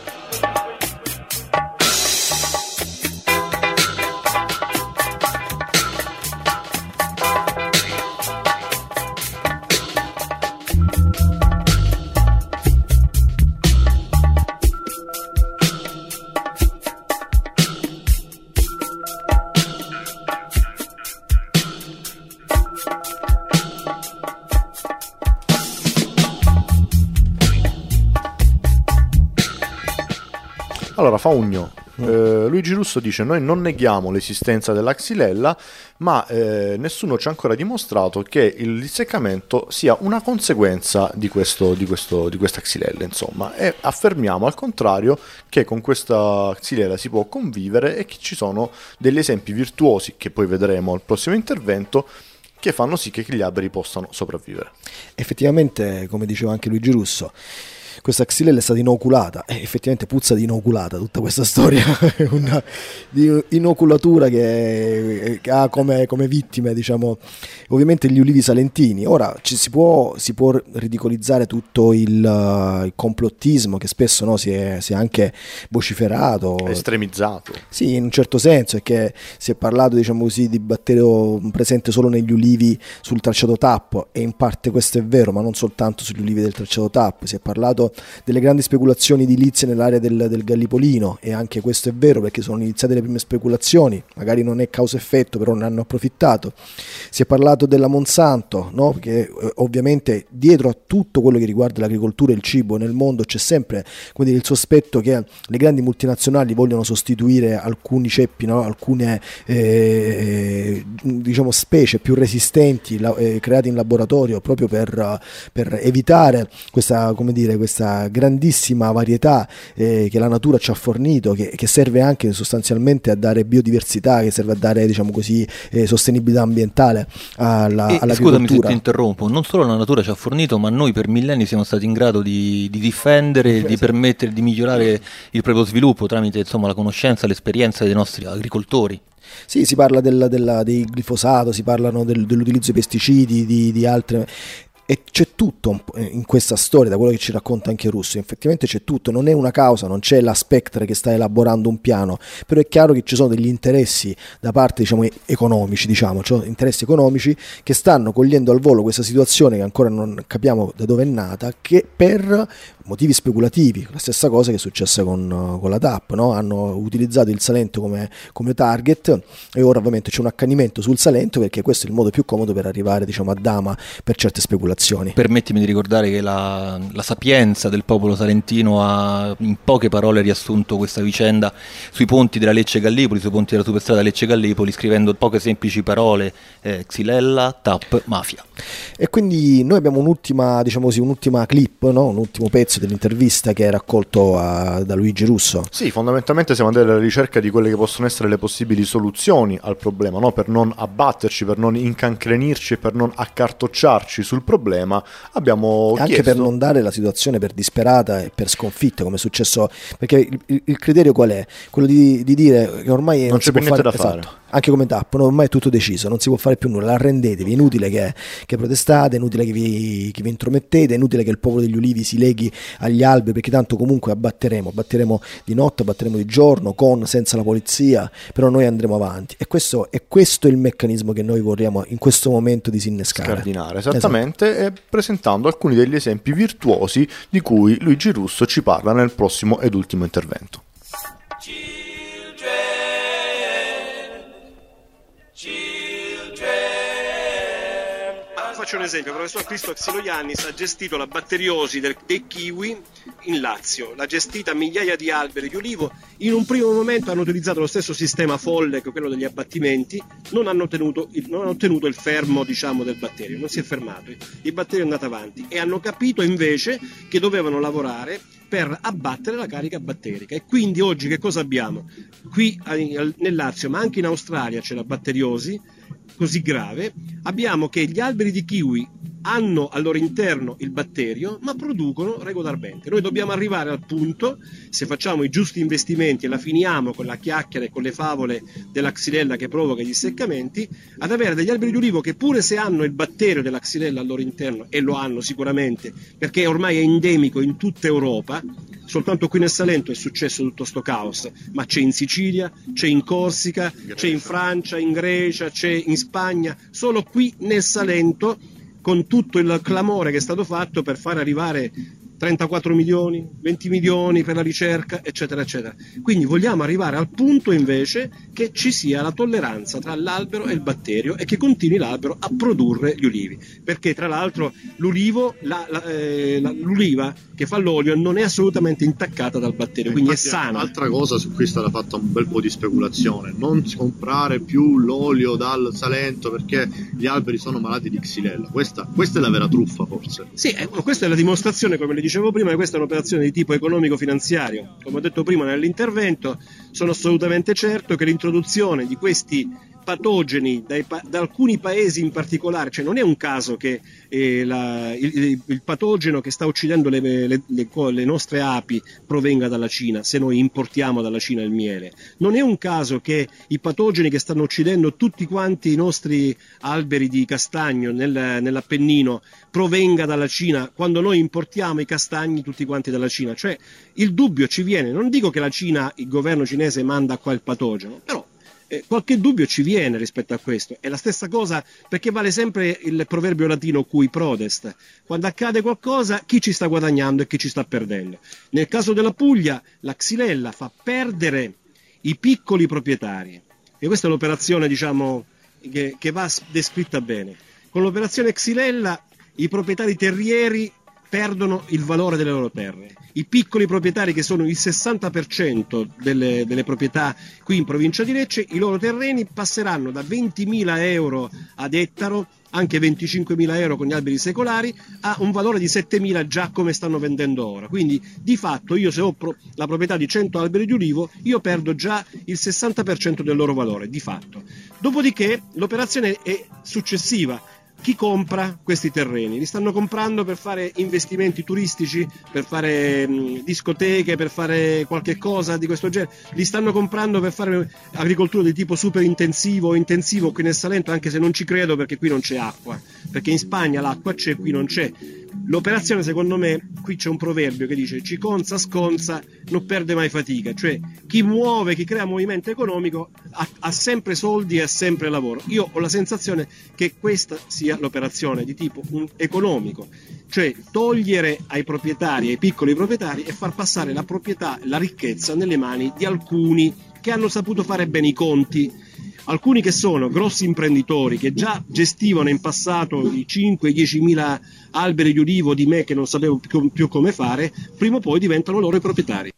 Allora, Faugno, eh, Luigi Russo dice: noi non neghiamo l'esistenza della xylella, ma eh, nessuno ci ha ancora dimostrato che il disseccamento sia una conseguenza di, questo, di, questo, di questa xylella, insomma, e affermiamo al contrario che con questa xylella si può convivere e che ci sono degli esempi virtuosi, che poi vedremo al prossimo intervento, che fanno sì che gli alberi possano sopravvivere. Effettivamente, come diceva anche Luigi Russo, questa xylella è stata inoculata, e effettivamente puzza di inoculata tutta questa storia, una di inoculatura che, che ha come, come vittime, diciamo, ovviamente gli ulivi salentini. Ora ci si può, si può ridicolizzare tutto il, uh, il complottismo che spesso, no, si, è, si è anche vociferato, Estremizzato. sì, in un certo senso, è che si è parlato, diciamo così, di batterio presente solo negli ulivi sul tracciato tappo, e in parte questo è vero, ma non soltanto sugli ulivi del tracciato tappo. Si è parlato parlato delle grandi speculazioni edilizie nell'area del, del Gallipolino, e anche questo è vero perché sono iniziate le prime speculazioni, magari non è causa-effetto, però ne hanno approfittato. Si è parlato della Monsanto, no? Che eh, ovviamente dietro a tutto quello che riguarda l'agricoltura e il cibo nel mondo c'è sempre, come dire, il sospetto che le grandi multinazionali vogliono sostituire alcuni ceppi, no? Alcune eh, diciamo specie più resistenti la, eh, create in laboratorio proprio per, per evitare questa, come dire, questa grandissima varietà eh, che la natura ci ha fornito, che, che serve anche sostanzialmente a dare biodiversità, che serve a dare, diciamo così, eh, sostenibilità ambientale alla, e, all'agricoltura. Scusami se ti interrompo, non solo la natura ci ha fornito, ma noi per millenni siamo stati in grado di, di difendere, di permettere di migliorare il proprio sviluppo tramite, insomma, la conoscenza, l'esperienza dei nostri agricoltori. Sì, si parla del, della, dei glifosato, si parlano del, dell'utilizzo di pesticidi, di, di altre... E c'è tutto in questa storia, da quello che ci racconta anche Russo, effettivamente c'è tutto, non è una causa, non c'è la Spectre che sta elaborando un piano, però è chiaro che ci sono degli interessi da parte, diciamo, economici, diciamo, cioè interessi economici che stanno cogliendo al volo questa situazione che ancora non capiamo da dove è nata, che per motivi speculativi, la stessa cosa che è successa con, con la T A P, no? Hanno utilizzato il Salento come, come target, e ora ovviamente c'è un accanimento sul Salento perché questo è il modo più comodo per arrivare, diciamo, a Dama per certe speculazioni. Permettimi di ricordare che la, la sapienza del popolo salentino ha in poche parole riassunto questa vicenda sui ponti della Lecce-Gallipoli, sui ponti della superstrada Lecce-Gallipoli, scrivendo poche semplici parole: eh, Xylella, T A P, mafia. E quindi noi abbiamo un'ultima, diciamo così, un'ultima clip, no? Un ultimo pezzo dell'intervista che è raccolto a, da Luigi Russo. Sì, fondamentalmente siamo andati alla ricerca di quelle che possono essere le possibili soluzioni al problema, no? Per non abbatterci, per non incancrenirci e per non accartocciarci sul problema. Abbiamo anche chiesto... per non dare la situazione per disperata e per sconfitta, come è successo, perché il, il, il criterio qual è? Quello di, di dire che ormai non, non c'è più niente fare, da fare. Esatto. Anche come T A P, no, ormai è tutto deciso, non si può fare più nulla, arrendetevi, è inutile che, che protestate, è inutile che vi, che vi intromettete, è inutile che il popolo degli ulivi si leghi agli alberi, perché tanto comunque abbatteremo, abbatteremo di notte, abbatteremo di giorno, con, senza la polizia, però noi andremo avanti, e questo è questo il meccanismo che noi vorremmo in questo momento disinnescare. Scardinare, esattamente, esatto. E presentando alcuni degli esempi virtuosi di cui Luigi Russo ci parla nel prossimo ed ultimo intervento. Faccio un esempio: il professor Cristo Xiloyannis ha gestito la batteriosi del, dei kiwi in Lazio, l'ha gestita a migliaia di alberi di ulivo. In un primo momento hanno utilizzato lo stesso sistema folle che quello degli abbattimenti, non hanno tenuto il, non hanno ottenuto il fermo, diciamo, del batterio, non si è fermato, il batterio è andato avanti, e hanno capito invece che dovevano lavorare per abbattere la carica batterica. E quindi oggi che cosa abbiamo? Qui nel Lazio, ma anche in Australia, c'è la batteriosi così grave, abbiamo che gli alberi di kiwi hanno al loro interno il batterio, ma producono regolarmente. Noi dobbiamo arrivare al punto, se facciamo i giusti investimenti e la finiamo con la chiacchiera e con le favole della xylella che provoca gli seccamenti, ad avere degli alberi di ulivo che, pure se hanno il batterio della xylella al loro interno, e lo hanno sicuramente perché ormai è endemico in tutta Europa, soltanto qui nel Salento è successo tutto sto caos, ma c'è in Sicilia, c'è in Corsica, c'è in Francia, in Grecia, c'è in Spagna, solo qui nel Salento, con tutto il clamore che è stato fatto per far arrivare trentaquattro milioni, venti milioni per la ricerca, eccetera, eccetera. Quindi vogliamo arrivare al punto invece che ci sia la tolleranza tra l'albero e il batterio, e che continui l'albero a produrre gli ulivi, perché tra l'altro l'ulivo, la, la, eh, la, l'uliva che fa l'olio non è assolutamente intaccata dal batterio, quindi infatti è sana. Un'altra cosa su cui è stata fatta un bel po' di speculazione: non comprare più l'olio dal Salento perché gli alberi sono malati di xylella. Questa, questa è la vera truffa, forse. Sì, eh, questa è la dimostrazione, come le dicevo prima, che questa è un'operazione di tipo economico-finanziario. Come ho detto prima nell'intervento, sono assolutamente certo che l'introduzione di questi patogeni dai, da alcuni paesi in particolare, cioè non è un caso che eh, la, il, il patogeno che sta uccidendo le, le, le, le nostre api provenga dalla Cina, se noi importiamo dalla Cina il miele. Non è un caso che i patogeni che stanno uccidendo tutti quanti i nostri alberi di castagno nel, nell'Appennino provenga dalla Cina, quando noi importiamo i castagni tutti quanti dalla Cina. Cioè il dubbio ci viene, non dico che la Cina, il governo cinese manda qua il patogeno, però Eh, qualche dubbio ci viene rispetto a questo. È la stessa cosa perché vale sempre il proverbio latino cui prodest. Quando accade qualcosa, chi ci sta guadagnando e chi ci sta perdendo. Nel caso della Puglia, la Xylella fa perdere i piccoli proprietari. E questa è l'operazione, diciamo, che, che va descritta bene. Con l'operazione Xylella i proprietari terrieri perdono il valore delle loro terre. I piccoli proprietari, che sono il sessanta per cento delle, delle proprietà qui in provincia di Lecce, i loro terreni passeranno da ventimila euro ad ettaro, anche venticinquemila euro con gli alberi secolari, a un valore di settemila già come stanno vendendo ora. Quindi di fatto io, se ho pro- la proprietà di cento alberi di ulivo, io perdo già il sessanta per cento del loro valore, di fatto. Dopodiché l'operazione è successiva. Chi compra questi terreni? Li stanno comprando per fare investimenti turistici, per fare mh, discoteche, per fare qualche cosa di questo genere? Li stanno comprando per fare agricoltura di tipo super intensivo o intensivo qui nel Salento, anche se non ci credo, perché qui non c'è acqua, perché in Spagna l'acqua c'è, qui non c'è. L'operazione, secondo me, qui c'è un proverbio che dice: chi conza sconza, non perde mai fatica. Cioè chi muove, chi crea movimento economico ha, ha sempre soldi e ha sempre lavoro. Io ho la sensazione che questa sia l'operazione di tipo un, economico, cioè togliere ai proprietari, ai piccoli proprietari, e far passare la proprietà, la ricchezza nelle mani di alcuni che hanno saputo fare bene i conti. Alcuni che sono grossi imprenditori che già gestivano in passato i cinque dieci mila alberi di ulivo di me che non sapevo più, più come fare, prima o poi diventano loro i proprietari.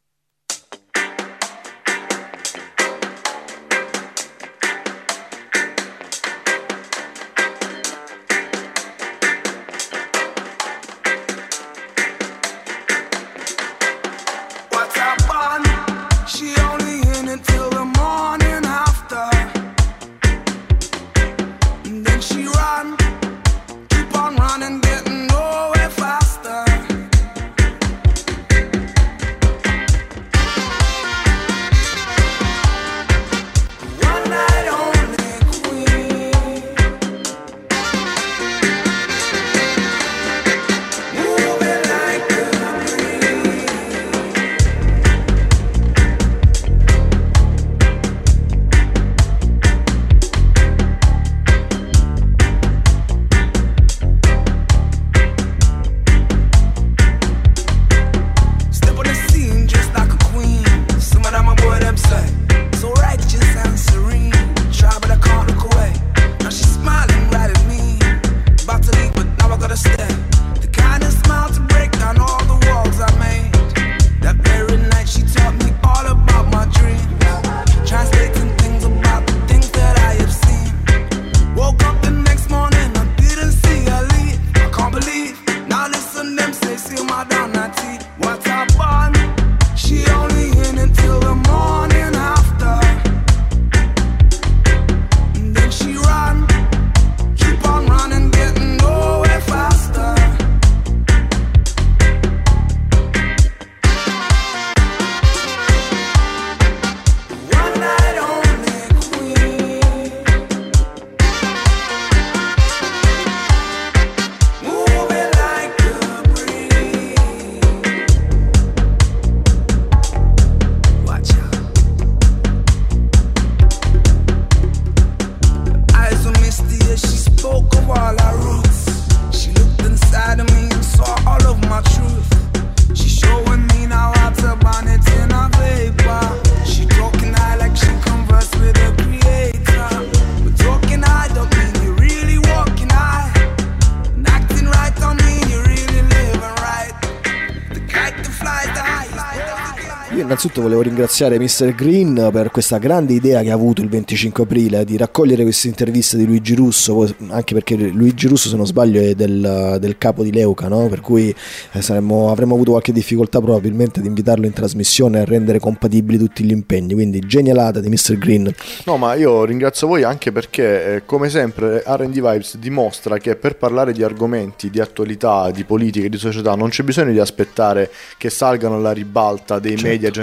Innanzitutto volevo ringraziare mister Green per questa grande idea che ha avuto il venticinque aprile di raccogliere queste interviste di Luigi Russo, anche perché Luigi Russo, se non sbaglio, è del, del capo di Leuca, no? Per cui eh, saremmo, avremmo avuto qualche difficoltà probabilmente ad invitarlo in trasmissione e a rendere compatibili tutti gli impegni, quindi genialata di mister Green. No, ma io ringrazio voi anche perché eh, come sempre R and D Vibes dimostra che per parlare di argomenti, di attualità, di politica, di società non c'è bisogno di aspettare che salgano alla ribalta dei certo. media generalizzati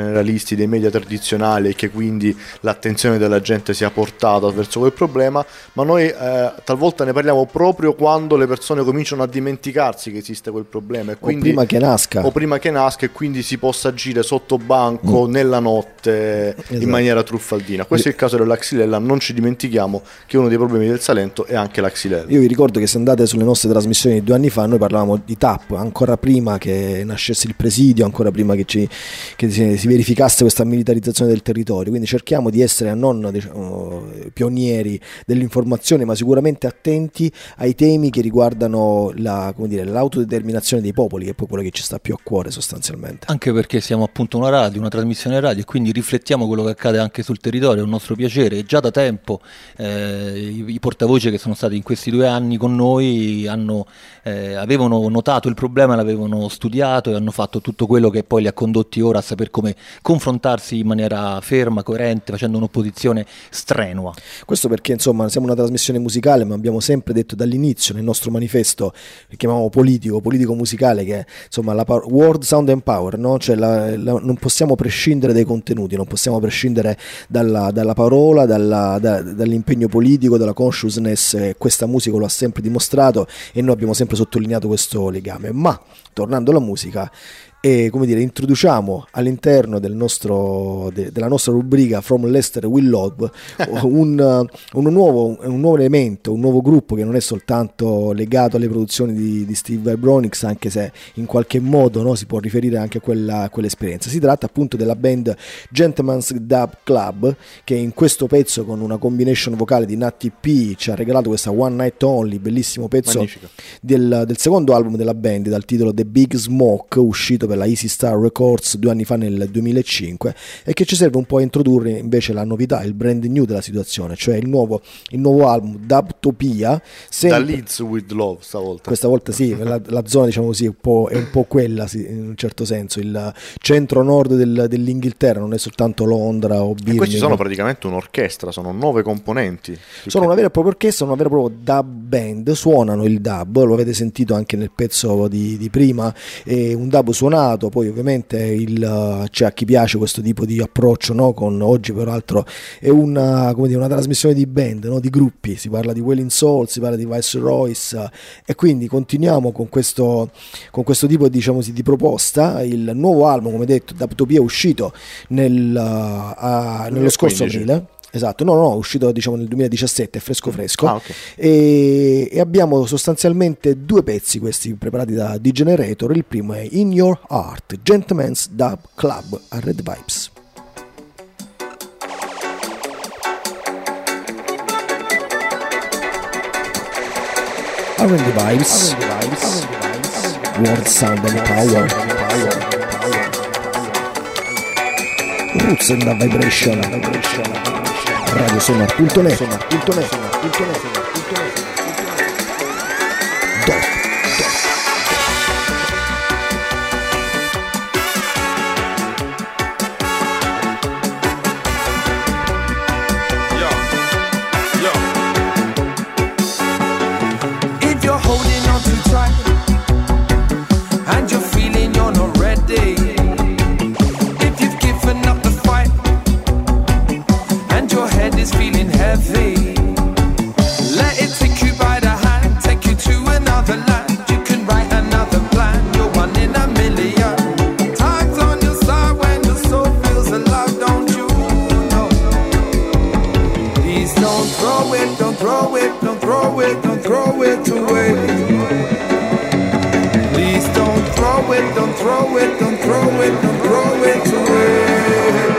generalisti, dei media tradizionali, e che quindi l'attenzione della gente sia portata verso quel problema, ma noi eh, talvolta ne parliamo proprio quando le persone cominciano a dimenticarsi che esiste quel problema, e quindi, o prima che nasca o prima che nasca e quindi si possa agire sotto banco mm. nella notte, esatto, in maniera truffaldina. Questo è il caso della xylella. Non ci dimentichiamo che uno dei problemi del Salento è anche la xylella. Io vi ricordo che se andate sulle nostre trasmissioni di due anni fa noi parlavamo di T A P ancora prima che nascesse il presidio, ancora prima che, ci, che si, si verificasse questa militarizzazione del territorio, quindi cerchiamo di essere non, diciamo, pionieri dell'informazione, ma sicuramente attenti ai temi che riguardano la, come dire, l'autodeterminazione dei popoli, che è poi quello che ci sta più a cuore sostanzialmente. Anche perché siamo appunto una radio, una trasmissione radio, e quindi riflettiamo quello che accade anche sul territorio, è un nostro piacere. E già da tempo eh, i, i portavoce che sono stati in questi due anni con noi hanno, eh, avevano notato il problema, l'avevano studiato e hanno fatto tutto quello che poi li ha condotti ora a saper come confrontarsi in maniera ferma, coerente, facendo un'opposizione strenua. Questo perché insomma siamo una trasmissione musicale, ma abbiamo sempre detto dall'inizio nel nostro manifesto, che chiamiamo politico, politico musicale, che insomma la power, Word, Sound and Power, no? Cioè la, la, non possiamo prescindere dai contenuti, non possiamo prescindere dalla, dalla parola, dalla, da, dall'impegno politico, dalla consciousness. eh, questa musica lo ha sempre dimostrato e noi abbiamo sempre sottolineato questo legame. Ma tornando alla musica, e come dire, introduciamo all'interno del nostro, de, della nostra rubrica From Leicester Will Love un, un, nuovo, un nuovo elemento, un nuovo gruppo che non è soltanto legato alle produzioni di, di Steve Vibronix, anche se in qualche modo, no, si può riferire anche a quella, a quell'esperienza. Si tratta appunto della band Gentleman's Dub Club, che in questo pezzo, con una combination vocale di Natty P, ci ha regalato questa One Night Only, bellissimo pezzo del, del secondo album della band, dal titolo The Big Smoke, uscito per la Easy Star Records due anni fa nel duemilacinque, e che ci serve un po' a introdurre invece la novità, il brand new della situazione, cioè il nuovo, il nuovo album Dubtopia, da Leeds with Love stavolta. Questa volta sì, la, la zona, diciamo così, è un po', è un po' quella, sì, in un certo senso, il centro-nord del, dell'Inghilterra, non è soltanto Londra o Birmingham. E questi sono praticamente un'orchestra, sono nove componenti. Sono una vera e propria orchestra, una vera e propria dub band, suonano il dub, lo avete sentito anche nel pezzo di, di prima, è un dub suonato. Poi ovviamente il, c'è a chi piace questo tipo di approccio, no? Con oggi peraltro è una, come dire, una trasmissione di band, no? Di gruppi, si parla di Wailing Souls, si parla di Viceroys, e quindi continuiamo con questo, con questo tipo, diciamo così, di proposta. Il nuovo album, come detto, Dubtopia, è uscito nel, uh, nello scorso aprile. Esatto, no, no, è uscito diciamo nel duemiladiciassette, fresco fresco. Ah, okay. e, e abbiamo sostanzialmente due pezzi questi preparati da D-Generator. Il primo è In Your Heart, Gentleman's Dub Club a Red Vibes. R and D Vibes, World Sound and Power, Roots and Vibration, radio sonar punto net. If you're holding on too tight and you're feeling you're not ready, if you've given up the fight and your head is feeling heavy, let it take you by the hand, take you to another land. You can write another plan, you're one in a million. Time's on your side when the soul feels alive, don't you know? Please don't throw it, don't throw it, don't throw it, don't throw it away. Please don't throw it, don't throw it, don't throw it, don't throw it away.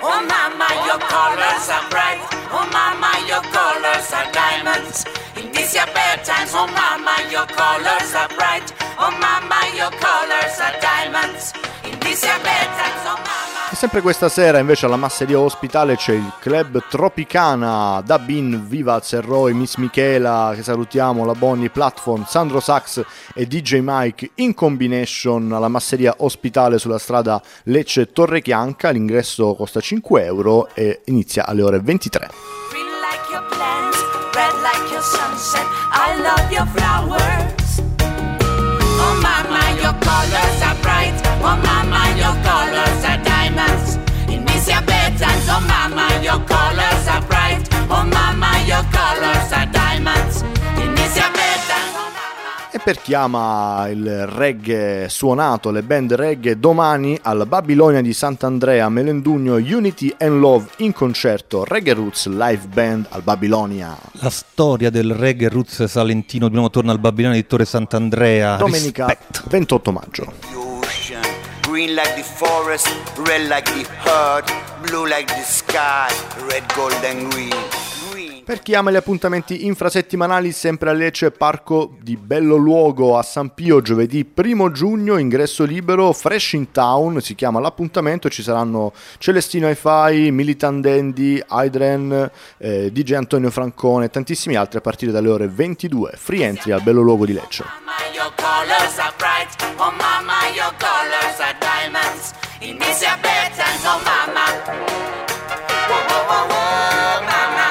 Oh mama, your colors are bright. Oh mama, your colors are diamonds. In these your bad times, oh mama, your colors are bright. Oh mama, your colors are diamonds. In these your bad times, oh mama. E sempre questa sera invece alla Masseria Ospitale c'è il Club Tropicana, Dabin, Vivaz, Roy, Miss Michela, che salutiamo, la Bonnie, Platform, Sandro Sax e D J Mike in combination alla Masseria Ospitale sulla strada Lecce Torre Chianca. L'ingresso costa cinque euro e inizia alle ore ventitré. Green like your plants, red like your sunset. I love your flowers. Oh mama, your colors are bright. Oh mama, your colors are diamonds. In these your bedtimes, oh mama, your colors are bright. Oh mama, your colors are diamonds. In these your bedtimes, oh mama. E per chi ama il reggae suonato, le band reggae, domani al Babilonia di Sant'Andrea Melendugno Unity and Love in concerto, Reggae Roots Live Band al Babilonia. La storia del reggae roots salentino di nuovo torna al Babilonia di Torre Sant'Andrea. Domenica Rispetto. ventotto maggio. Ocean, green like the forest, red like the earth, blue like the sky, red, gold and green. Green. Per chi ama gli appuntamenti infrasettimanali, sempre a Lecce, Parco di Bello Luogo a San Pio, giovedì primo giugno, ingresso libero, Fresh in Town si chiama l'appuntamento, ci saranno Celestino Hi-Fi, Militant Dandy, Hydren, eh, D J Antonio Francone e tantissimi altri a partire dalle ore ventidue, free entry al Bello Luogo di Lecce. Your colors are bright, oh mama, your colors are diamonds. In this your bedtimes, oh mama. Whoa, whoa, whoa, whoa, mama.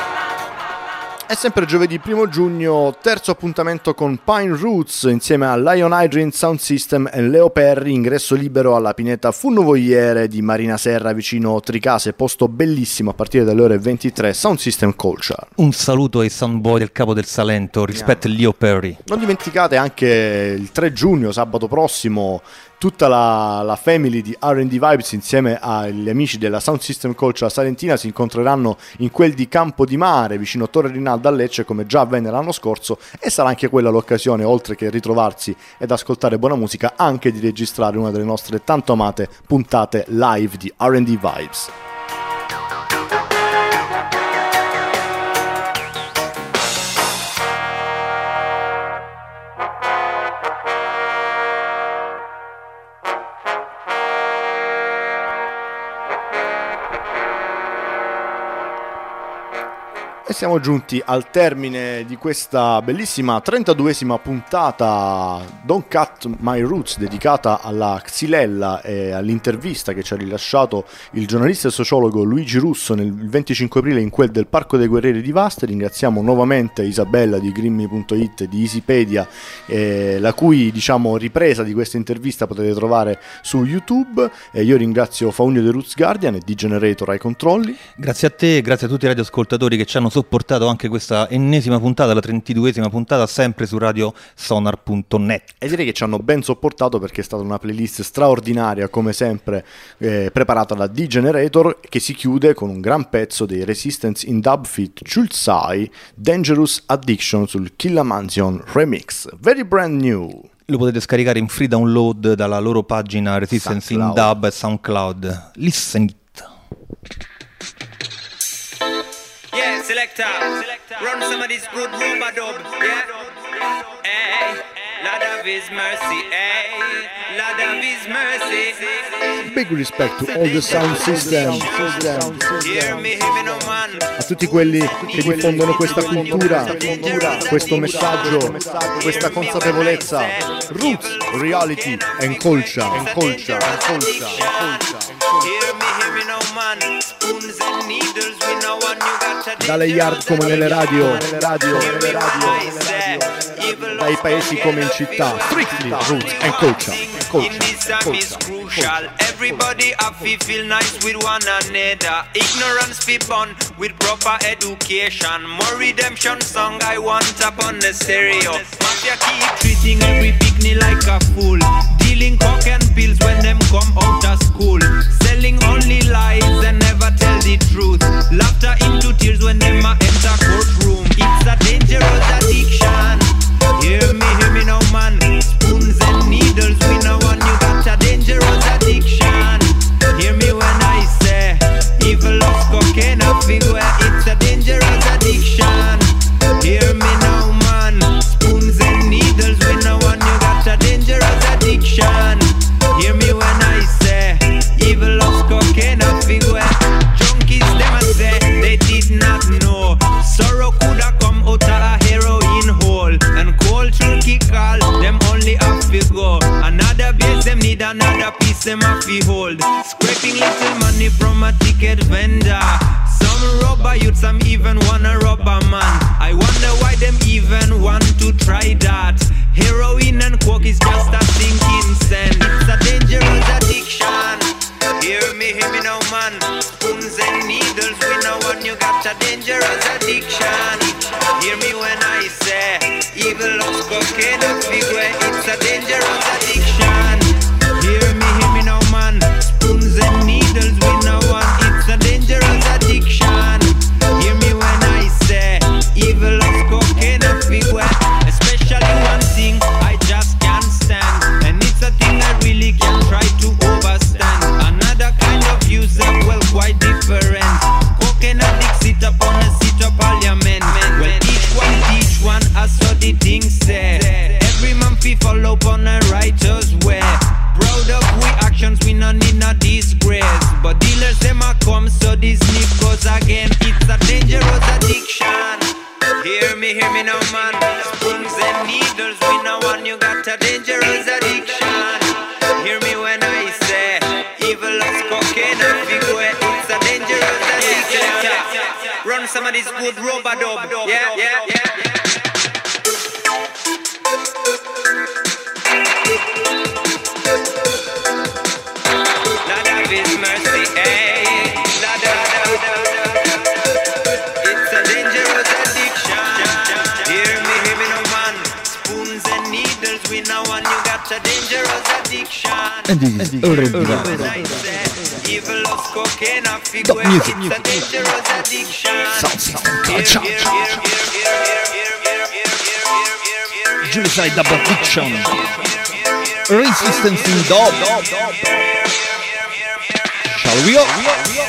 È sempre giovedì primo giugno, terzo appuntamento con Pine Roots insieme a Lion Hydrin Sound System e Leo Perry, ingresso libero alla pineta Funnovoiere di Marina Serra vicino Tricase, posto bellissimo a partire dalle ore ventitré, Sound System Culture. Un saluto ai soundboy del capo del Salento, rispetto a Leo Perry. Non dimenticate anche il tre giugno, sabato prossimo, tutta la, la family di R and D Vibes insieme agli amici della Sound System Culture salentina si incontreranno in quel di Campodimare vicino Torre Rinaldo a Lecce, come già avvenne l'anno scorso, e sarà anche quella l'occasione, oltre che ritrovarsi ed ascoltare buona musica, anche di registrare una delle nostre tanto amate puntate live di R and D Vibes. E siamo giunti al termine di questa bellissima trentaduesima puntata Don't Cut My Roots, dedicata alla Xylella e all'intervista che ci ha rilasciato il giornalista e sociologo Luigi Russo nel venticinque aprile in quel del Parco dei Guerrieri di Vaste. Ringraziamo nuovamente Isabella di Grimmi punto it, di Easypedia, eh, la cui diciamo ripresa di questa intervista potete trovare su YouTube. E io ringrazio Faunio The Roots Guardian e D-Generator ai controlli. Grazie a te, grazie a tutti i radioascoltatori che ci hanno sopportato anche questa ennesima puntata, la trentaduesima puntata, sempre su radio sonar punto net. E direi che ci hanno ben sopportato, perché è stata una playlist straordinaria, come sempre, eh, preparata da D-Generator, che si chiude con un gran pezzo dei Resistance in dub feat Chulzai, Dangerous Addiction sul Killa Mansion Remix, very brand new. Lo potete scaricare in free download dalla loro pagina Resistance in Dub e SoundCloud. Listen it. Yeah, selector. Run some of this good rumba dub. Yeah. Hey, Lord of His mercy. Hey, Lord of His mercy. Big respect to all the sound system. Hear me, hear me, no man. A tutti quelli che diffondono questa cultura, questo messaggio, questa consapevolezza. Roots, reality and culture. And culture, and culture, and culture. Hear me, hear me, no man. Spoons and needles, we know what you got to do. Dalle yard come nelle radio, nelle radio, nelle radio, nelle radio, dai paesi come in città. Strictly roots and culture. In this time is crucial. Everybody have to feel nice with one another. Ignorance be born with proper education. More redemption song I want upon the stereo. Mafia keep treating every picnic like a fool. Dealing coke and pills when them come out of school. Selling only lies and never tell the truth. Laughter into tears when them a enter courtroom. It's a dangerous addiction. Hear me, hear me now, man. Spoons and needles, we know one you got a dangerous addiction. Hear me when I say Another base them need another piece them have to hold. Scraping little money from a ticket vendor. Some rubber youth, some even wanna rubber man. I wonder why them even want to try that. Heroin and coke is just a sinking sand. It's a dangerous addiction. Hear me, hear me now man. Spoons and needles, we know when you got a dangerous addiction. Hear me when I say evil loves cocaine and figure. It's a dangerous addiction. Hear me, hear me now man. Spoons and needles, we know when it's a dangerous addiction. Hear me when I say evil loves cocaine and figure. Especially one thing I just can't stand, and it's a thing I really can't try to overstand. Another kind of use up, well, quite different. Cocaine addicts sit up on a seat of parliament. Well, each one, each one, I saw the thing said. Every man fi follow upon a righteous way. Proud of we actions, we no need no disgrace. But dealers them a come, so this nip goes again. It's a dangerous addiction. Hear me, hear me now man. Spoons and needles, we know when you got a dangerous addiction. Hear me when I say evil loves cocaine and figure. It's a dangerous addiction. Run some of this good rubber dub. Yeah, yeah, yeah. Lord of His mercy, eh? Lord, Lord, Lord. It's a dangerous addiction. Hear me, hear me no man. Spoons and needles, we know when you got a dangerous addiction. And this is R and D Vibes. Evil loves cocaine and figure. It's a dangerous addiction. Sound system culture. Genocide Dub Addiction. Resistance in dub. Shall we go?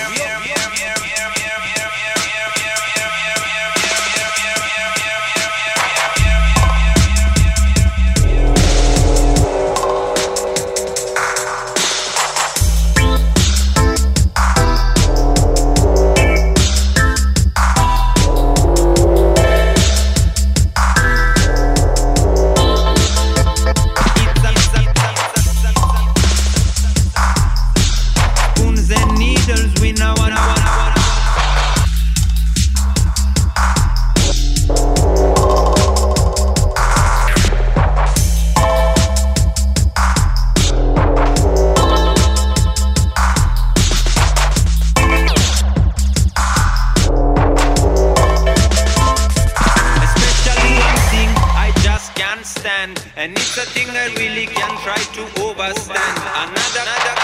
And it's a thing I really can't try to overstand. Another, another.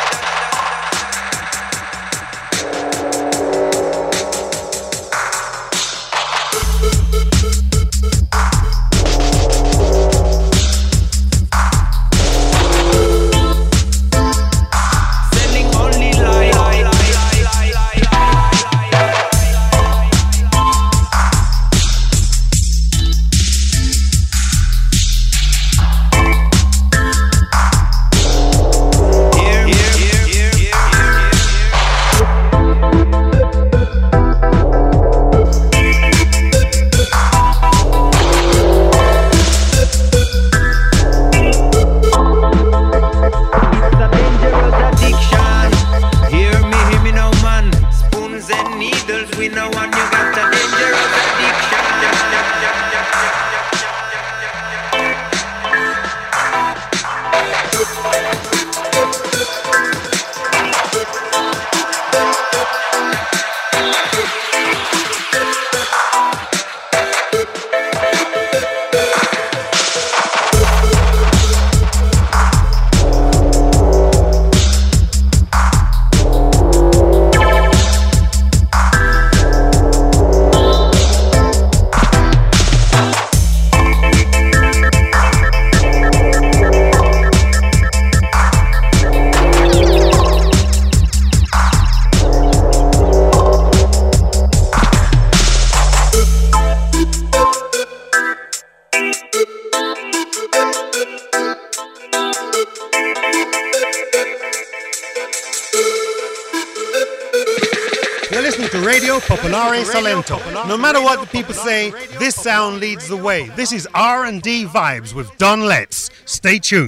Popolare Salento. No matter what the people say, this sound leads the way. This is R and D Vibes with Don Letts. Stay tuned.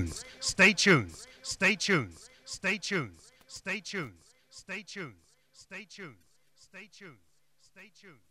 Stay tuned. Stay tuned. Stay tuned. Stay tuned. Stay tuned. Stay tuned. Stay tuned. Stay tuned.